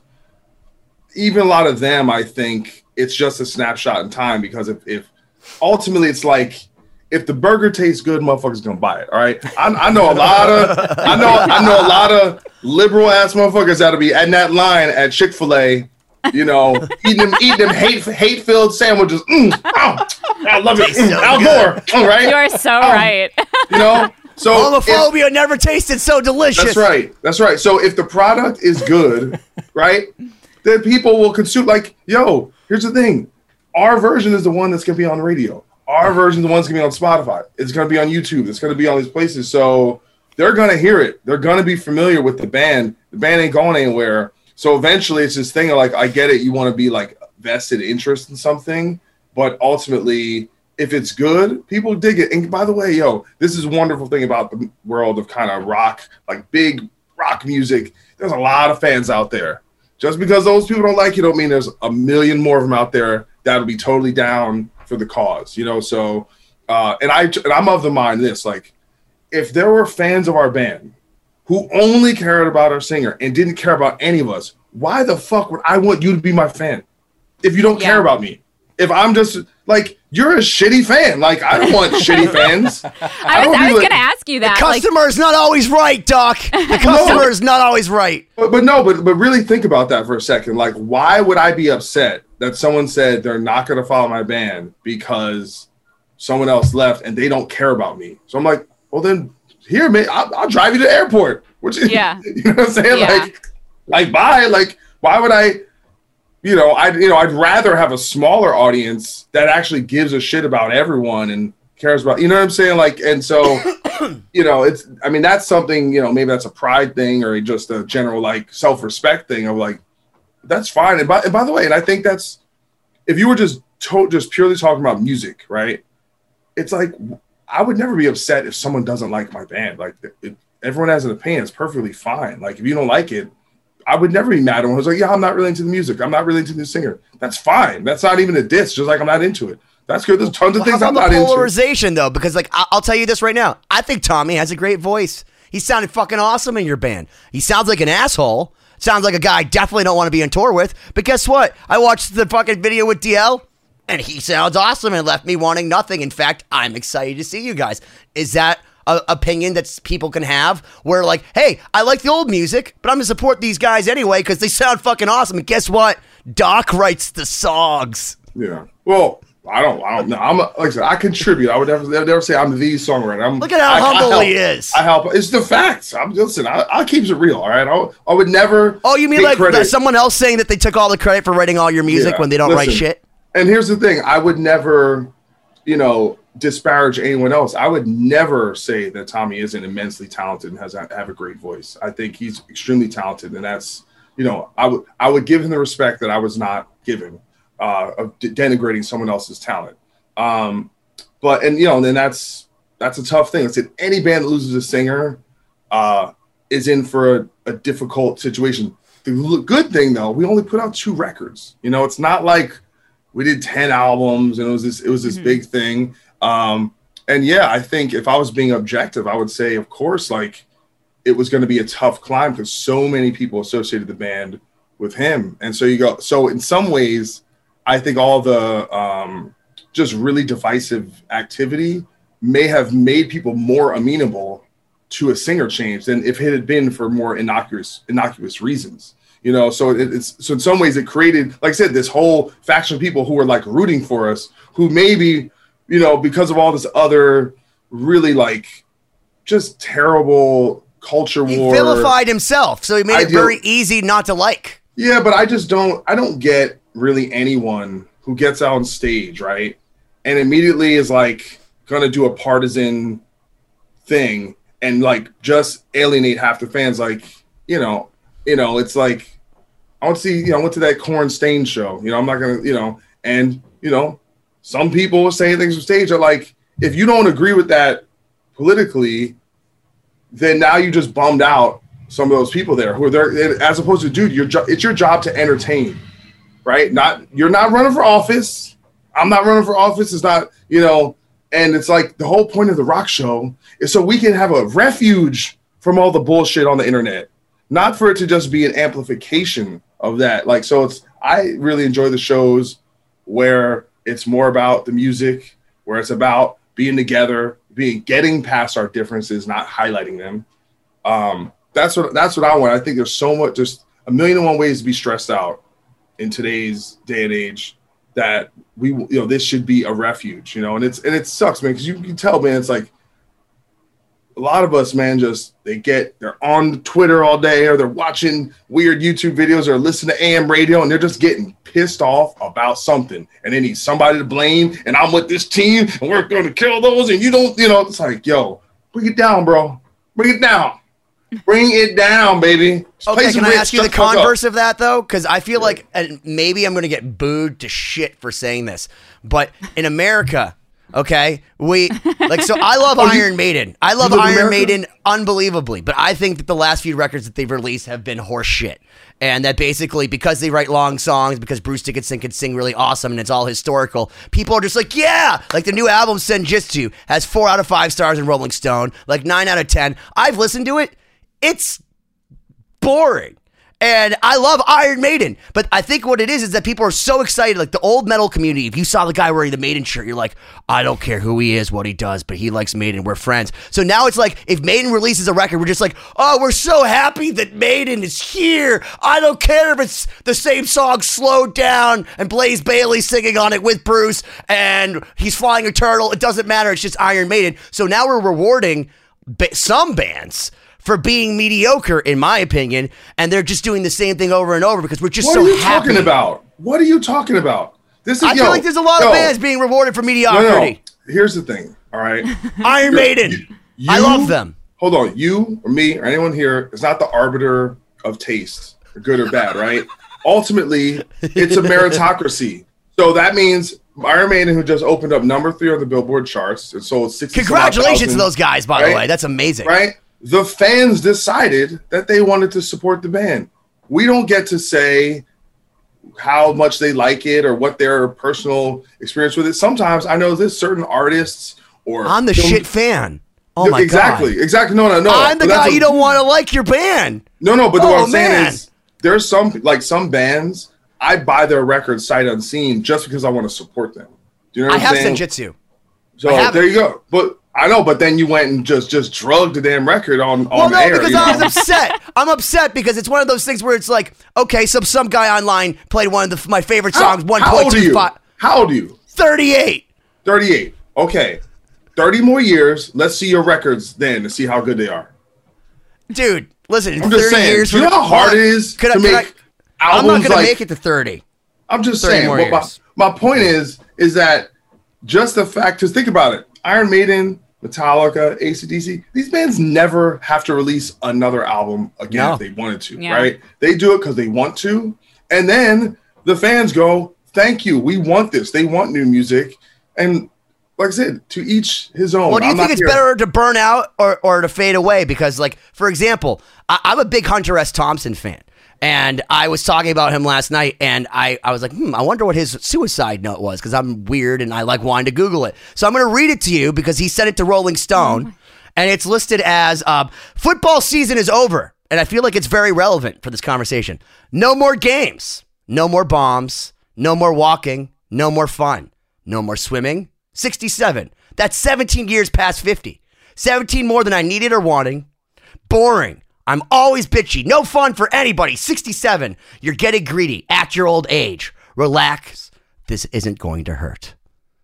even a lot of them, I think it's just a snapshot in time because if if ultimately, it's like if the burger tastes good, motherfuckers gonna buy it. All right, I, I know a lot of, I know, I know a lot of liberal ass motherfuckers that'll be in that line at Chick-fil-A, you know, eating them, eating them hate hate filled sandwiches. Mm, oh, I love it. Mm, Al Gore, all right. You are so um, right. You know, so homophobia if, never tasted so delicious. That's right. That's right. So if the product is good, right, then people will consume. Like, yo, here's the thing. Our version is the one that's going to be on the radio. Our version is the one that's going to be on Spotify. It's going to be on YouTube. It's going to be on these places. So they're going to hear it. They're going to be familiar with the band. The band ain't going anywhere. So eventually it's this thing of like, I get it. You want to be like vested interest in something. But ultimately, if it's good, people dig it. And by the way, yo, this is a wonderful thing about the world of kind of rock, like big rock music. There's a lot of fans out there. Just because those people don't like you don't mean there's a million more of them out there that'll be totally down for the cause, you know? So, uh, and, I, and I'm of the mind this, like, if there were fans of our band who only cared about our singer and didn't care about any of us, why the fuck would I want you to be my fan if you don't yeah. care about me? If I'm just, like, you're a shitty fan. Like, I don't want shitty fans. I, I was, I was like, going to ask you that. The customer is like, not always right, Doc. The customer is not always right. But, but no, but but really think about that for a second. Like, why would I be upset that someone said they're not going to follow my band because someone else left and they don't care about me? So I'm like, well, then here, man, I'll, I'll drive you to the airport. Which, yeah. You know what I'm saying? Yeah. Like, like, bye. Like, why would I? You know, I you know, I'd rather have a smaller audience that actually gives a shit about everyone and cares about, you know what I'm saying? Like, and so, you know, it's, I mean, that's something, you know, maybe that's a pride thing or just a general like self-respect thing of like, that's fine. And by, and by the way, and I think that's, if you were just to, just purely talking about music, right? It's like, I would never be upset if someone doesn't like my band. Like, it, everyone has an opinion. It's perfectly fine. Like, if you don't like it, I would never be mad when I was like, yeah, I'm not really into the music. I'm not really into the singer. That's fine. That's not even a diss. Just like I'm not into it. That's good. There's tons of well, things I'm not into. Polarization, though, because like I- I'll tell you this right now. I think Tommy has a great voice. He sounded fucking awesome in your band. He sounds like an asshole. Sounds like a guy I definitely don't want to be on tour with. But guess what? I watched the fucking video with D L, and he sounds awesome and left me wanting nothing. In fact, I'm excited to see you guys. Is that a opinion that people can have where like, hey, I like the old music, but I'm going to support these guys anyway because they sound fucking awesome. And guess what? Doc writes the songs. Yeah. Well, I don't. I don't know. I'm a, like I said. I contribute. I would never, never say I'm the songwriter. I'm, Look at how I, humble I he is. I help. It's the facts. I'm listen. I, I keep it real. All right. I, I would never. Oh, you mean like credit. someone else saying that they took all the credit for writing all your music Yeah, when they don't listen, write shit? And here's the thing. I would never, you know, disparage anyone else. I would never say that Tommy isn't immensely talented and has have a great voice. I think he's extremely talented, and that's, you know, I would I would give him the respect that I was not given uh, of de- denigrating someone else's talent. Um, but and you know, then that's that's a tough thing. I said any band that loses a singer uh, is in for a, a difficult situation. The good thing though, we only put out two records. You know, it's not like we did ten albums and it was this it was this mm-hmm. big thing. Um, and yeah, I think if I was being objective, I would say, of course, like it was going to be a tough climb because so many people associated the band with him. And so you go, so in some ways, I think all the um, just really divisive activity may have made people more amenable to a singer change than if it had been for more innocuous, innocuous reasons. You know, so it, it's so in some ways it created, like I said, this whole faction of people who were like rooting for us, who maybe, you know, because of all this other really like just terrible culture he war. He vilified himself, so he made it very easy not to like. Yeah, but I just don't, I don't get really anyone who gets out on stage, right, and immediately is like going to do a partisan thing and like just alienate half the fans. Like, you know, you know, it's like, I want to see, you know, I went to that Korn Stain show, you know, I'm not going to, you know, and, you know, some people saying things on stage are like, if you don't agree with that politically, then now you just bummed out some of those people there who are there, as opposed to, dude, your jo- it's your job to entertain, right? Not, you're not running for office. I'm not running for office. It's not, you know, and it's like the whole point of the rock show is so we can have a refuge from all the bullshit on the internet, not for it to just be an amplification of that. Like, so it's, I really enjoy the shows where it's more about the music, where it's about being together, being getting past our differences, not highlighting them. Um, that's what that's what I want. I think there's so much, just a million and one ways to be stressed out in today's day and age that we, you know, this should be a refuge, you know. And it's and it sucks, man, because you can tell, man, it's like a lot of us, man, just they get they're on Twitter all day, or they're watching weird YouTube videos, or listening to A M radio, and they're just getting pissed off about something, and they need somebody to blame. And I'm with this team, and we're going to kill those, and you don't, you know. It's like, yo, bring it down, bro. Bring it down. Bring it down, baby. Just okay, can I ask you the converse of that, though? Because I feel yeah. like, and maybe I'm going to get booed to shit for saying this, but in America, okay, we, like, so I love oh, Iron you, Maiden. I love Iron America? Maiden unbelievably, but I think that the last few records that they've released have been horse shit. And that basically, because they write long songs, because Bruce Dickinson can sing really awesome and it's all historical, people are just like, yeah! Like the new album, Senjutsu, has four out of five stars in Rolling Stone, like nine out of ten. I've listened to it. It's boring. And I love Iron Maiden, but I think what it is is that people are so excited. Like the old metal community, if you saw the guy wearing the Maiden shirt, you're like, I don't care who he is, what he does, but he likes Maiden. We're friends. So now it's like, if Maiden releases a record, we're just like, oh, we're so happy that Maiden is here. I don't care if it's the same song slowed down and Blaze Bayley singing on it with Bruce and he's flying a turtle. It doesn't matter. It's just Iron Maiden. So now we're rewarding ba- some bands for being mediocre, in my opinion, and they're just doing the same thing over and over because we're just what so happy. What are you happy. talking about? What are you talking about? This is, I yo, feel like there's a lot yo, of bands being rewarded for mediocrity. No, no. Here's the thing, all right? Iron Maiden. You, I love them. Hold on. You or me or anyone here is not the arbiter of taste, or good or bad, right? Ultimately, it's a meritocracy. So that means Iron Maiden, who just opened up number three on the Billboard charts and sold sixty. Congratulations to those guys, by right? the way. That's amazing. Right? The fans decided that they wanted to support the band. We don't get to say how much they like it or what their personal experience with it. Sometimes I know this certain artists or I'm the film, shit fan. Oh my exactly, god. Exactly. Exactly. No, no, no. I'm the guy a, you don't want to like your band. No, no, but oh, what I'm man. saying is there's some like some bands I buy their records sight unseen just because I want to support them. Do you know what I I'm have saying? Senjutsu. So there you go. But I know, but then you went and just just drugged the damn record on, on well, no, air. because you know? I was upset. I'm upset because it's one of those things where it's like, okay, some some guy online played one of the, my favorite songs, one point two five. How old are you? thirty-eight. thirty-eight. Okay. thirty more years. Let's see your records then to see how good they are. Dude, listen. In I'm just thirty saying. years Do you know how hard it is could to I, make I, I'm albums not going like, to make it to thirty. I'm just thirty saying. more Well, my, years. my point is, is that just the fact, just think about it. Iron Maiden, Metallica, A C D C, these bands never have to release another album again No. if they wanted to, Yeah. right? They do it because they want to. And then the fans go, thank you. We want this. They want new music. And like I said, to each his own. Well, do you I'm think not it's here- better to burn out or, or to fade away? Because, like, for example, I, I'm a big Hunter S. Thompson fan. And I was talking about him last night, and I, I was like, hmm, I wonder what his suicide note was, because I'm weird and I like wanting to Google it. So I'm going to read it to you because he sent it to Rolling Stone, and it's listed as uh, football season is over. And I feel like it's very relevant for this conversation. No more games, no more bombs, no more walking, no more fun, no more swimming. sixty-seven. That's seventeen years past fifty. seventeen more than I needed or wanting. Boring. I'm always bitchy. No fun for anybody. sixty-seven. You're getting greedy at your old age. Relax. This isn't going to hurt.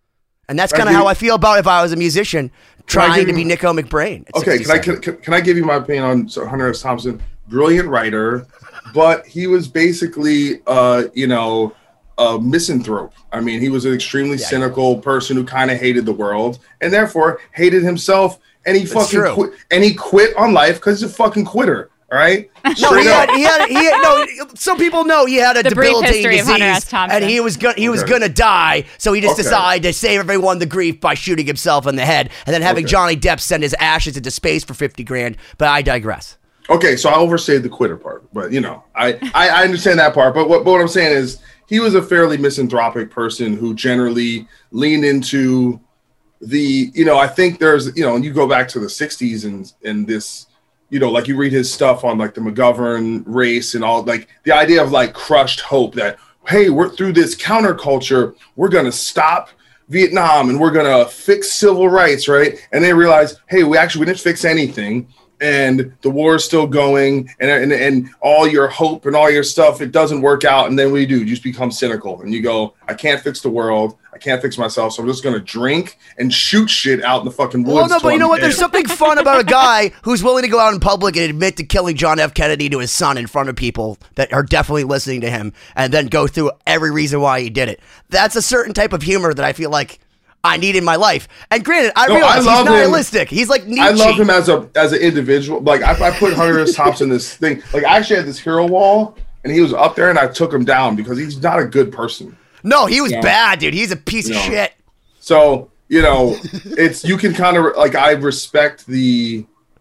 And that's Can I kind of give how you- I feel about if I was a musician trying give to be you- Nico McBrain. at Okay, can I sixty-seven. can, can I give you my opinion on so Hunter S. Thompson? Brilliant writer, but he was basically, uh, you know, a misanthrope. I mean, he was an extremely cynical person who kind of hated the world and therefore hated himself. And he fucking true. quit. And he quit on life because he's a fucking quitter. All right. No, Straight he up. had, he had, he had, no, some people know he had a The brief debilitating history of disease, Hunter S. Thompson. and he was gonna, he was Okay. gonna die, so he just Okay. decided to save everyone the grief by shooting himself in the head, and then having Okay. Johnny Depp send his ashes into space for fifty grand. But I digress. Okay, so I overstayed the quitter part, but you know, I, I, I understand that part. But what, but what I'm saying is, he was a fairly misanthropic person who generally leaned into the, you know, I think there's, you know, and you go back to the sixties and and this, you know, like you read his stuff on like the McGovern race and all, like the idea of like crushed hope that, hey, we're through this counterculture, we're gonna stop Vietnam and we're gonna fix civil rights, right? And they realize, hey, we actually we didn't fix anything. And the war is still going, and, and and all your hope and all your stuff, it doesn't work out. And then what do you do? You just become cynical, and you go, I can't fix the world. I can't fix myself, so I'm just going to drink and shoot shit out in the fucking woods. Well, no, till but you I'm know what? dead. There's something fun about a guy who's willing to go out in public and admit to killing John F. Kennedy to his son in front of people that are definitely listening to him, and then go through every reason why he did it. That's a certain type of humor that I feel like I need in my life. And granted, I No, realize I he's love him. nihilistic. He's like Nietzsche. I love him as a as an individual. Like I, I put Hunter S. Thompson this thing. Like I actually had this hero wall, and he was up there, and I took him down because he's not a good person. No, he was Yeah. bad, dude. He's a piece No. of shit. So, you know, it's you can kind of like I respect the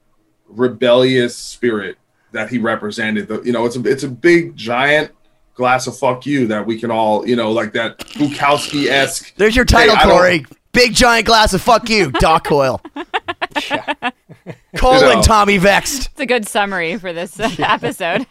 rebellious spirit that he represented. The, you know, it's a it's a big giant glass of fuck you that we can all, you know, like that Bukowski-esque. There's your title, Hey, I don't- Corey. Big giant glass of fuck you, Doc Coyle. Colon You know. Tommy Vexed. It's a good summary for this uh, episode.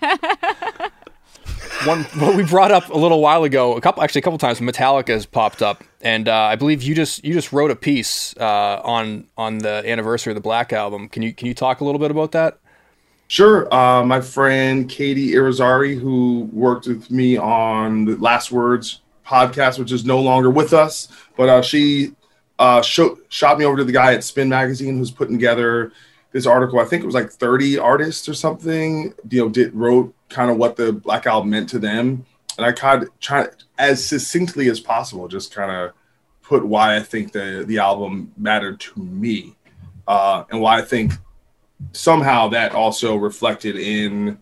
One what we brought up a little while ago, a couple actually a couple times, Metallica has popped up, and uh, I believe you just you just wrote a piece uh, on on the anniversary of the Black Album. Can you can you talk a little bit about that? Sure. Uh, my friend Katie Irizarry, who worked with me on the Last Words podcast, which is no longer with us, but uh, she uh, show, shot me over to the guy at Spin Magazine who's putting together this article. I think it was like thirty artists or something, you know, did wrote kind of what the Black Album meant to them. And I kind of try as succinctly as possible, just kind of put why I think the, the album mattered to me uh, and why I think somehow that also reflected in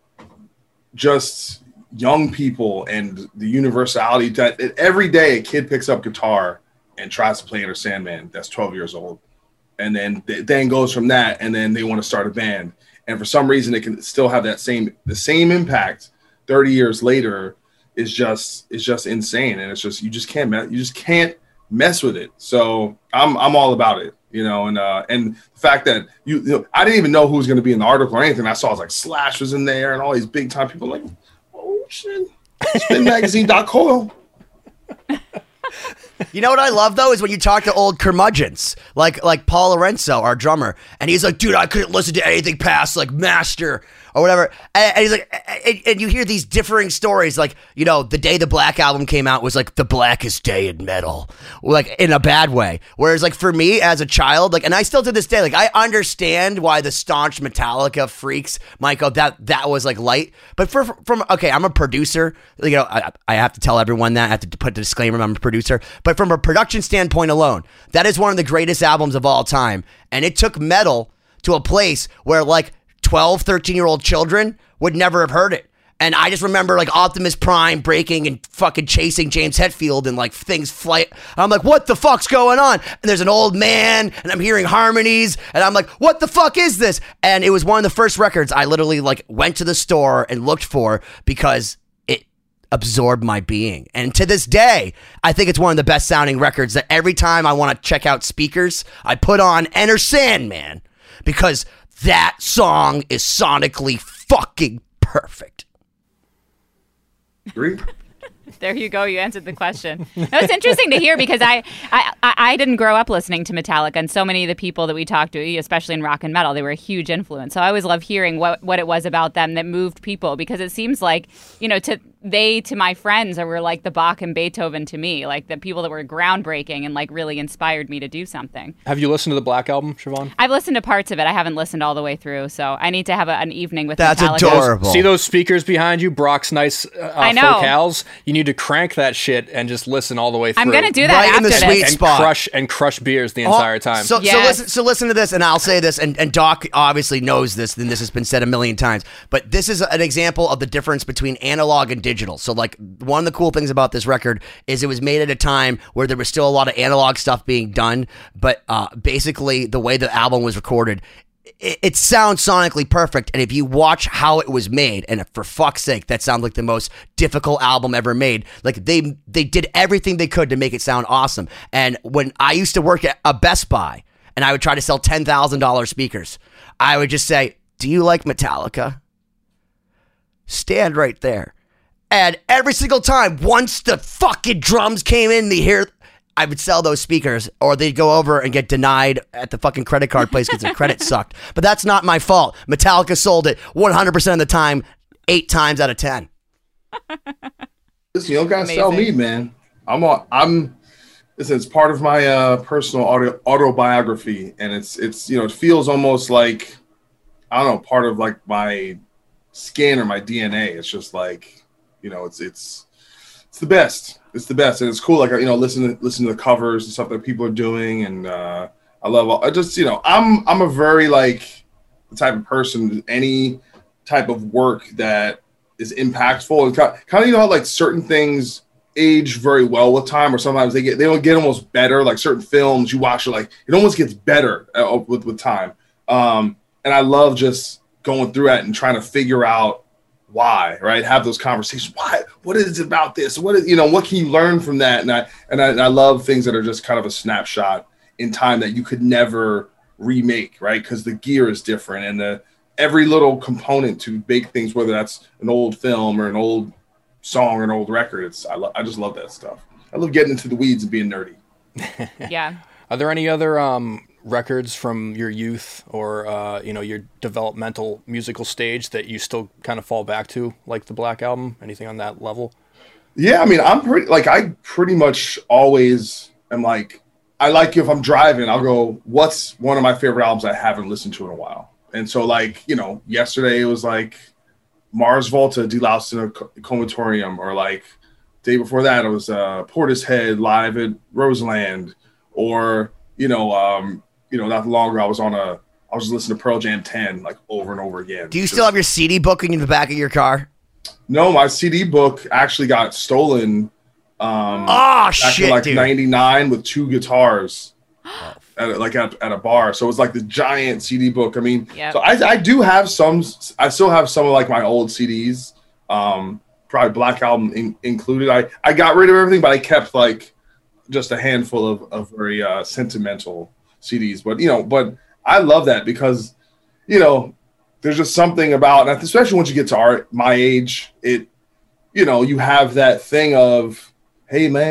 just young people and the universality that, that every day a kid picks up guitar and tries to play Enter Sandman that's twelve years old. And then then goes from that, and then they want to start a band. And for some reason, it can still have that same the same impact thirty years later is just is just insane. And it's just you just can't mess, you just can't mess with it. So I'm I'm all about it, you know. And uh, and the fact that you, you know, I didn't even know who was going to be in the article or anything. I saw it was like Slash was in there and all these big time people like, oh shit, spin magazine dot co. You know what I love though is when you talk to old curmudgeons, like like Paul Lorenzo, our drummer, and he's like, dude, I couldn't listen to anything past like Master or whatever. And, and he's like, and, and you hear these differing stories, like, you know, the day the Black Album came out was like the blackest day in metal, like in a bad way. Whereas like for me as a child, like, and I still to this day, like I understand why the staunch Metallica freaks might go that that was like light, but for from okay, I'm a producer, you know, I, I have to tell everyone that I have to put the disclaimer, I'm a producer, but from a production standpoint alone, that is one of the greatest albums of all time, and it took metal to a place where like twelve, thirteen year old children would never have heard it. And I just remember like Optimus Prime breaking and fucking chasing James Hetfield and like things flight. I'm like, what the fuck's going on? And there's an old man and I'm hearing harmonies and I'm like, what the fuck is this? And it was one of the first records I literally like went to the store and looked for because it absorbed my being. And to this day, I think it's one of the best sounding records that every time I want to check out speakers, I put on Enter Sandman because that song is sonically fucking perfect. Agree? There you go. You answered the question. It's interesting to hear because I, I, I didn't grow up listening to Metallica, and so many of the people that we talked to, especially in rock and metal, they were a huge influence. So I always love hearing what, what it was about them that moved people, because it seems like, you know, to they to my friends were like the Bach and Beethoven to me, like the people that were groundbreaking and like really inspired me to do something. Have you listened to the Black Album, Siobhan? I've listened to parts of it. I haven't listened all the way through, so I need to have a, an evening with That's Metallica. adorable. See those speakers behind you, Brock's nice uh, I know. focals? You need to crank that shit and just listen all the way through. I'm gonna do that Right in after the this. sweet and spot. crush and crush beers the entire time. So, so Yes. listen. So listen to this, and I'll say this, and, and Doc obviously knows this, and this has been said a million times. But this is an example of the difference between analog and digital. So, like, one of the cool things about this record is it was made at a time where there was still a lot of analog stuff being done, but uh, basically the way the album was recorded, it, it sounds sonically perfect. And if you watch how it was made, and for fuck's sake, that sounds like the most difficult album ever made. Like they they did everything they could to make it sound awesome. And when I used to work at a Best Buy, and I would try to sell ten thousand dollars speakers, I would just say, do you like Metallica? Stand right there. And every single time, once the fucking drums came in, the hear, I would sell those speakers, or they'd go over and get denied at the fucking credit card place because their credit sucked. But that's not my fault. Metallica sold it one hundred percent of the time, eight times out of ten. Listen, you don't gotta Amazing. sell me, man. I'm on. I'm. Listen, it's part of my uh, personal auto, autobiography, and it's it's you know it feels almost like I don't know part of like my skin or my D N A. It's just like. You know, it's it's it's the best. It's the best, and it's cool. Like you know, listen to listen to the covers and stuff that people are doing, and uh, I love. All, I just you know, I'm I'm a very like the type of person. Any type of work that is impactful and kind of, kind of you know how like certain things age very well with time, or sometimes they get they don't get almost better. Like certain films you watch, it like it almost gets better uh, with with time. Um, and I love just going through it and trying to figure out. Why, right? Have those conversations. Why? What is it about this? What is, you know, what can you learn from that? And I, and I, and I love things that are just kind of a snapshot in time that you could never remake, right? Because the gear is different and the, every little component to make things, whether that's an old film or an old song or an old record. It's, I love, I just love that stuff. I love getting into the weeds and being nerdy. Yeah. Are there any other um, records from your youth or uh, you know your developmental musical stage that you still kind of fall back to, like the Black Album? Anything on that level? Yeah, I mean, I'm pretty like I pretty much always am like I like if I'm driving, I'll go, what's one of my favorite albums I haven't listened to in a while? And so like you know, yesterday it was like Mars Volta, Deloused in a Comatorium, or like day before that it was uh, Portishead live at Roseland. Or, you know, um, you know, not long ago I was on a, I was listening to Pearl Jam ten like over and over again. Do you Just, still have your C D book in the back of your car? No, my C D book actually got stolen. Um, Oh, back shit, in like dude. ninety-nine with two guitars, at, like at, at a bar. So it was like the giant C D book. I mean, Yep. so I, I do have some, I still have some of like my old C Ds, um, probably Black Album in, included. I, I got rid of everything, but I kept like, just a handful of, of very uh, sentimental C Ds, but you know, but I love that because, you know, there's just something about, and especially once you get to our my age, it, you know, you have that thing of, hey man,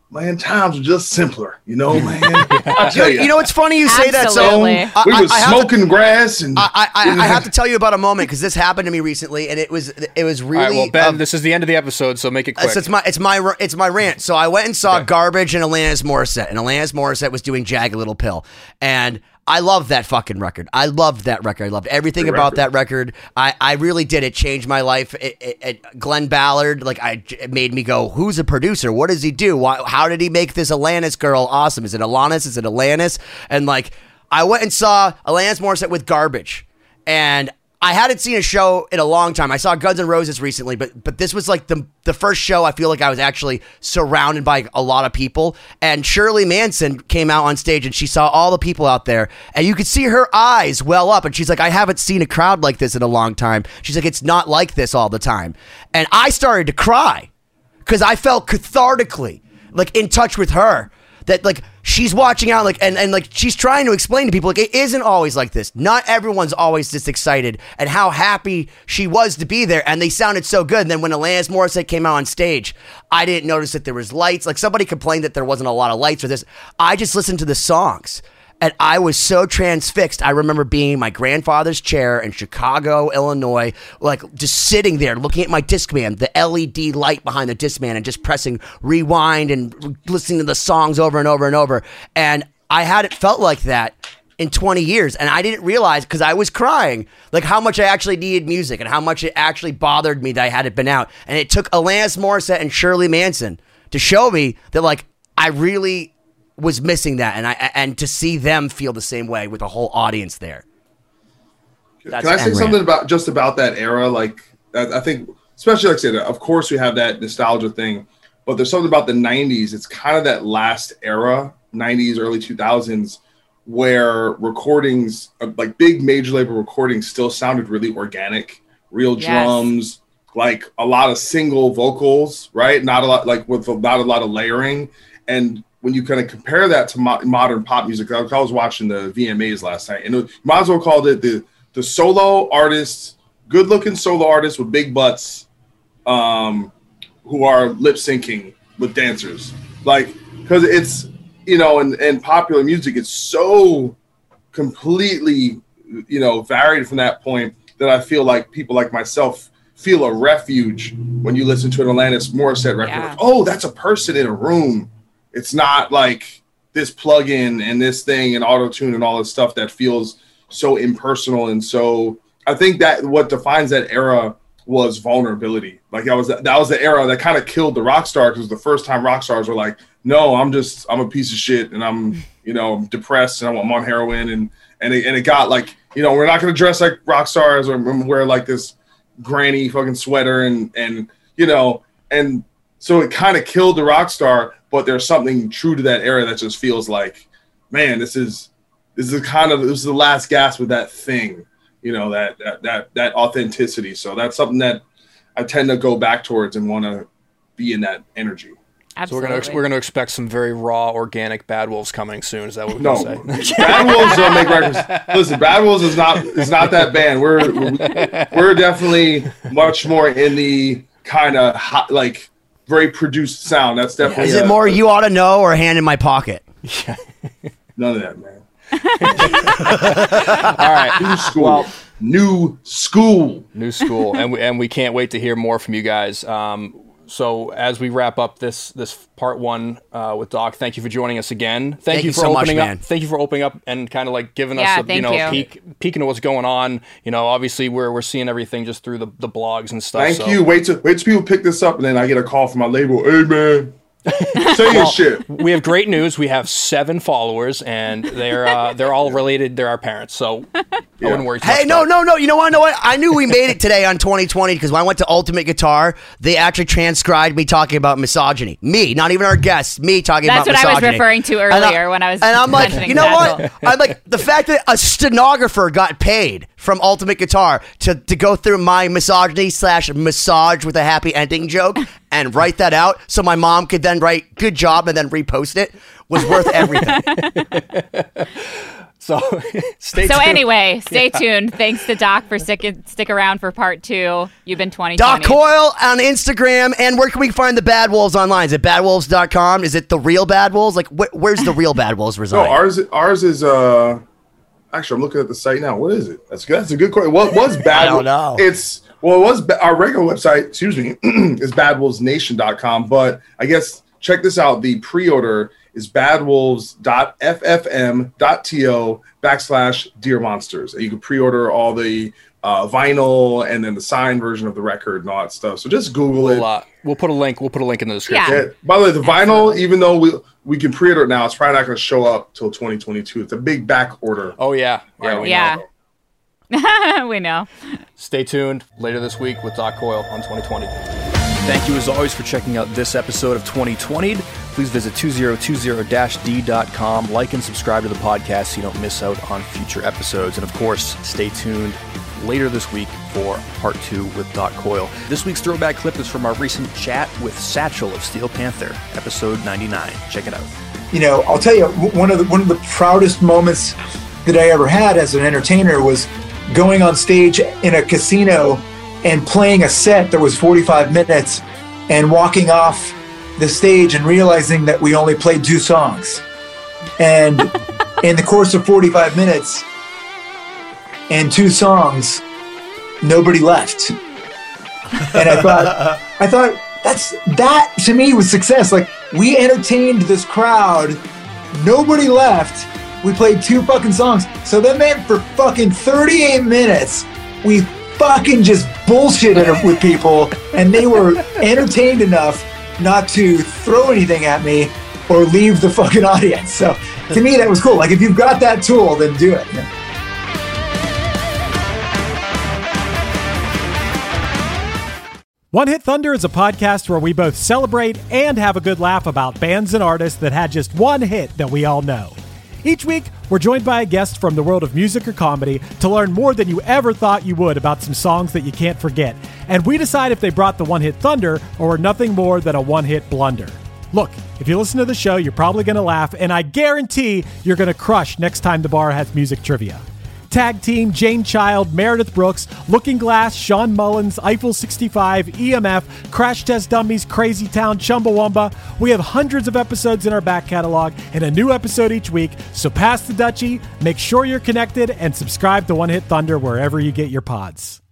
man, times were just simpler, you know, man. I tell you, you know, it's funny you say that. So Absolutely. I, we I- were I have to- smoking grass, and I, I, I have to tell you about a moment because this happened to me recently, and it was it was really. All right, well, Ben, um, this is the end of the episode, so make it quick. It's, it's my it's my it's my rant. So I went and saw Okay. Garbage and Alanis Morissette, and Alanis Morissette was doing Jagged Little Pill, and I loved that fucking record. I loved that record. I loved everything Great about record. that record. I, I really did. It changed my life. It, it, it, Glenn Ballard, like I, it made me go, who's a producer? What does he do? Why, how did he make this Alanis girl awesome? Is it Alanis? Is it Alanis? And like, I went and saw Alanis Morissette with Garbage, and I hadn't seen a show in a long time. I saw Guns N' Roses recently, but but this was like the the first show I feel like I was actually surrounded by a lot of people. And Shirley Manson came out on stage and she saw all the people out there, and you could see her eyes well up. And she's like, I haven't seen a crowd like this in a long time. She's like, it's not like this all the time. And I started to cry because I felt cathartically like in touch with her. That like she's watching out like and, and like she's trying to explain to people like it isn't always like this. Not everyone's always this excited, and how happy she was to be there, and they sounded so good. And then when Alanis Morissette came out on stage, I didn't notice that there was lights. Like somebody complained that there wasn't a lot of lights or this. I just listened to the songs. And I was so transfixed. I remember being in my grandfather's chair in Chicago, Illinois, like just sitting there looking at my Discman, the L E D light behind the Discman, and just pressing rewind and listening to the songs over and over and over. And I hadn't felt like that in twenty years. And I didn't realize, because I was crying, like how much I actually needed music and how much it actually bothered me that I hadn't been out. And it took Alanis Morissette and Shirley Manson to show me that like I really was missing that, and I and to see them feel the same way with the whole audience there. That's Can I say N-Rant. something about just about that era? Like, I, I think, especially like I said, of course we have that nostalgia thing, but there's something about the nineties. It's kind of that last era, nineties, early two thousands, where recordings, uh, like big major label recordings, still sounded really organic, real Yes. drums, like a lot of single vocals, right? Not a lot, like with not a lot of layering. And when you kind of compare that to mo- modern pop music, I, I was watching the V M As last night, and it, you might as well call it the the solo artists, good looking solo artists with big butts, um, who are lip syncing with dancers, like because it's you know, in, in popular music, it's so completely you know varied from that point that I feel like people like myself feel a refuge when you listen to an Alanis Morissette record. Yeah. Like, oh, that's a person in a room. It's not like this plugin and this thing and auto-tune and all this stuff that feels so impersonal. And so I think that what defines that era was vulnerability. Like that was that was the era that kind of killed the rock star, because the first time rock stars were like, no, I'm just I'm a piece of shit and I'm you know depressed and I'm on heroin, and and it, and it got like, you know, we're not gonna dress like rock stars or wear like this granny fucking sweater and and you know and so it kind of killed the rock star. But there's something true to that era that just feels like, man, this is this is kind of this is the last gasp with that thing, you know, that that that that authenticity. So that's something that I tend to go back towards and want to be in that energy. Absolutely. So we're gonna we're gonna expect some very raw, organic Bad Wolves coming soon. Is that what we're No, gonna say? Bad Wolves don't make records. Listen, Bad Wolves is not is not that band. We're we're, we're definitely much more in the kind of hot, like very produced sound. That's definitely. Is it a- more You Ought to Know or Hand in My Pocket? None of that, man. All right, New school. Well- New school. new school, and we and we can't wait to hear more from you guys. Um, so as we wrap up this this part one uh, with Doc, thank you for joining us again. Thank, Thank you you for so much, opening man. up. Thank you for opening up and kind of like giving Yeah, us a, you thank know you. a peek peek into what's going on. You know, obviously we're we're seeing everything just through the, the blogs and stuff. Thank so. you. Wait till wait till people pick this up, and then I get a call from my label. Hey man, say your Well, shit. We have great news. We have seven followers, and they're uh, they're all related. They're our parents, so I wouldn't worry. Too Hey, much no, about it. no, no. You know what? Know what? I knew we made it today on twenty twenty because when I went to Ultimate Guitar, they actually transcribed me talking about misogyny. Me, not even our guests. Me talking That's about what I was misogyny. referring to And I- earlier when I was And I'm like, mentioning you know that. what? I'm like, the fact that a stenographer got paid from Ultimate Guitar to, to go through my misogyny slash massage with a happy ending joke and write that out so my mom could then write good job and then repost it was worth everything. So stay so tuned. anyway, stay Yeah. tuned. Thanks to Doc for stick stick around for part two. You've been twenty twenty. Doc Coyle on Instagram. And where can we find the Bad Wolves online? Is it bad wolves dot com? Is it the real Bad Wolves? Like, wh- where's the real Bad Wolves reside? No, ours ours is uh actually I'm looking at the site now. What is it? That's good. That's a good question. What was Bad? I don't know. It's well, it was ba- our regular website. Excuse me, is bad wolves nation dot com. But I guess check this out. The pre-order is bad wolves dot f f m dot to backslash Dear Monsters. And you can pre-order all the uh, vinyl and then the signed version of the record and all that stuff. So just Google it. We'll, uh, we'll put a link. We'll put a link in the description. Yeah. Yeah. By the way, the vinyl, even though we we can pre-order it now, it's probably not going to show up till twenty twenty-two. It's a big back order. Oh yeah, yeah. We Yeah. know. We know. Stay tuned later this week with Doc Coyle on twenty twenty. Thank you as always for checking out this episode of twenty twenty. Please visit two thousand twenty d dot com, like and subscribe to the podcast so you don't miss out on future episodes. And of course, stay tuned later this week for part two with Doc Coyle. This week's throwback clip is from our recent chat with Satchel of Steel Panther, episode ninety-nine. Check it out. You know, I'll tell you, one of the one of the proudest moments that I ever had as an entertainer was going on stage in a casino and playing a set that was forty-five minutes and walking off the stage and realizing that we only played two songs. And in the course of forty-five minutes and two songs, nobody left. And I thought, I thought that's, that to me was success. Like, we entertained this crowd, nobody left, we played two fucking songs. So that meant for fucking thirty-eight minutes, we fucking just bullshitted with people, and they were entertained enough not to throw anything at me or leave the fucking audience. So to me, that was cool. Like, if you've got that tool, then do it. One Hit Thunder is a podcast where we both celebrate and have a good laugh about bands and artists that had just one hit that we all know. Each week, we're joined by a guest from the world of music or comedy to learn more than you ever thought you would about some songs that you can't forget. And we decide if they brought the one-hit thunder or were nothing more than a one-hit blunder. Look, if you listen to the show, you're probably going to laugh, and I guarantee you're going to crush next time the bar has music trivia. Tag Team, Jane Child, Meredith Brooks, Looking Glass, Sean Mullins, Eiffel sixty-five, E M F, Crash Test Dummies, Crazy Town, Chumbawamba. We have hundreds of episodes in our back catalog and a new episode each week, so pass the Dutchie, make sure you're connected, and subscribe to One Hit Thunder wherever you get your pods.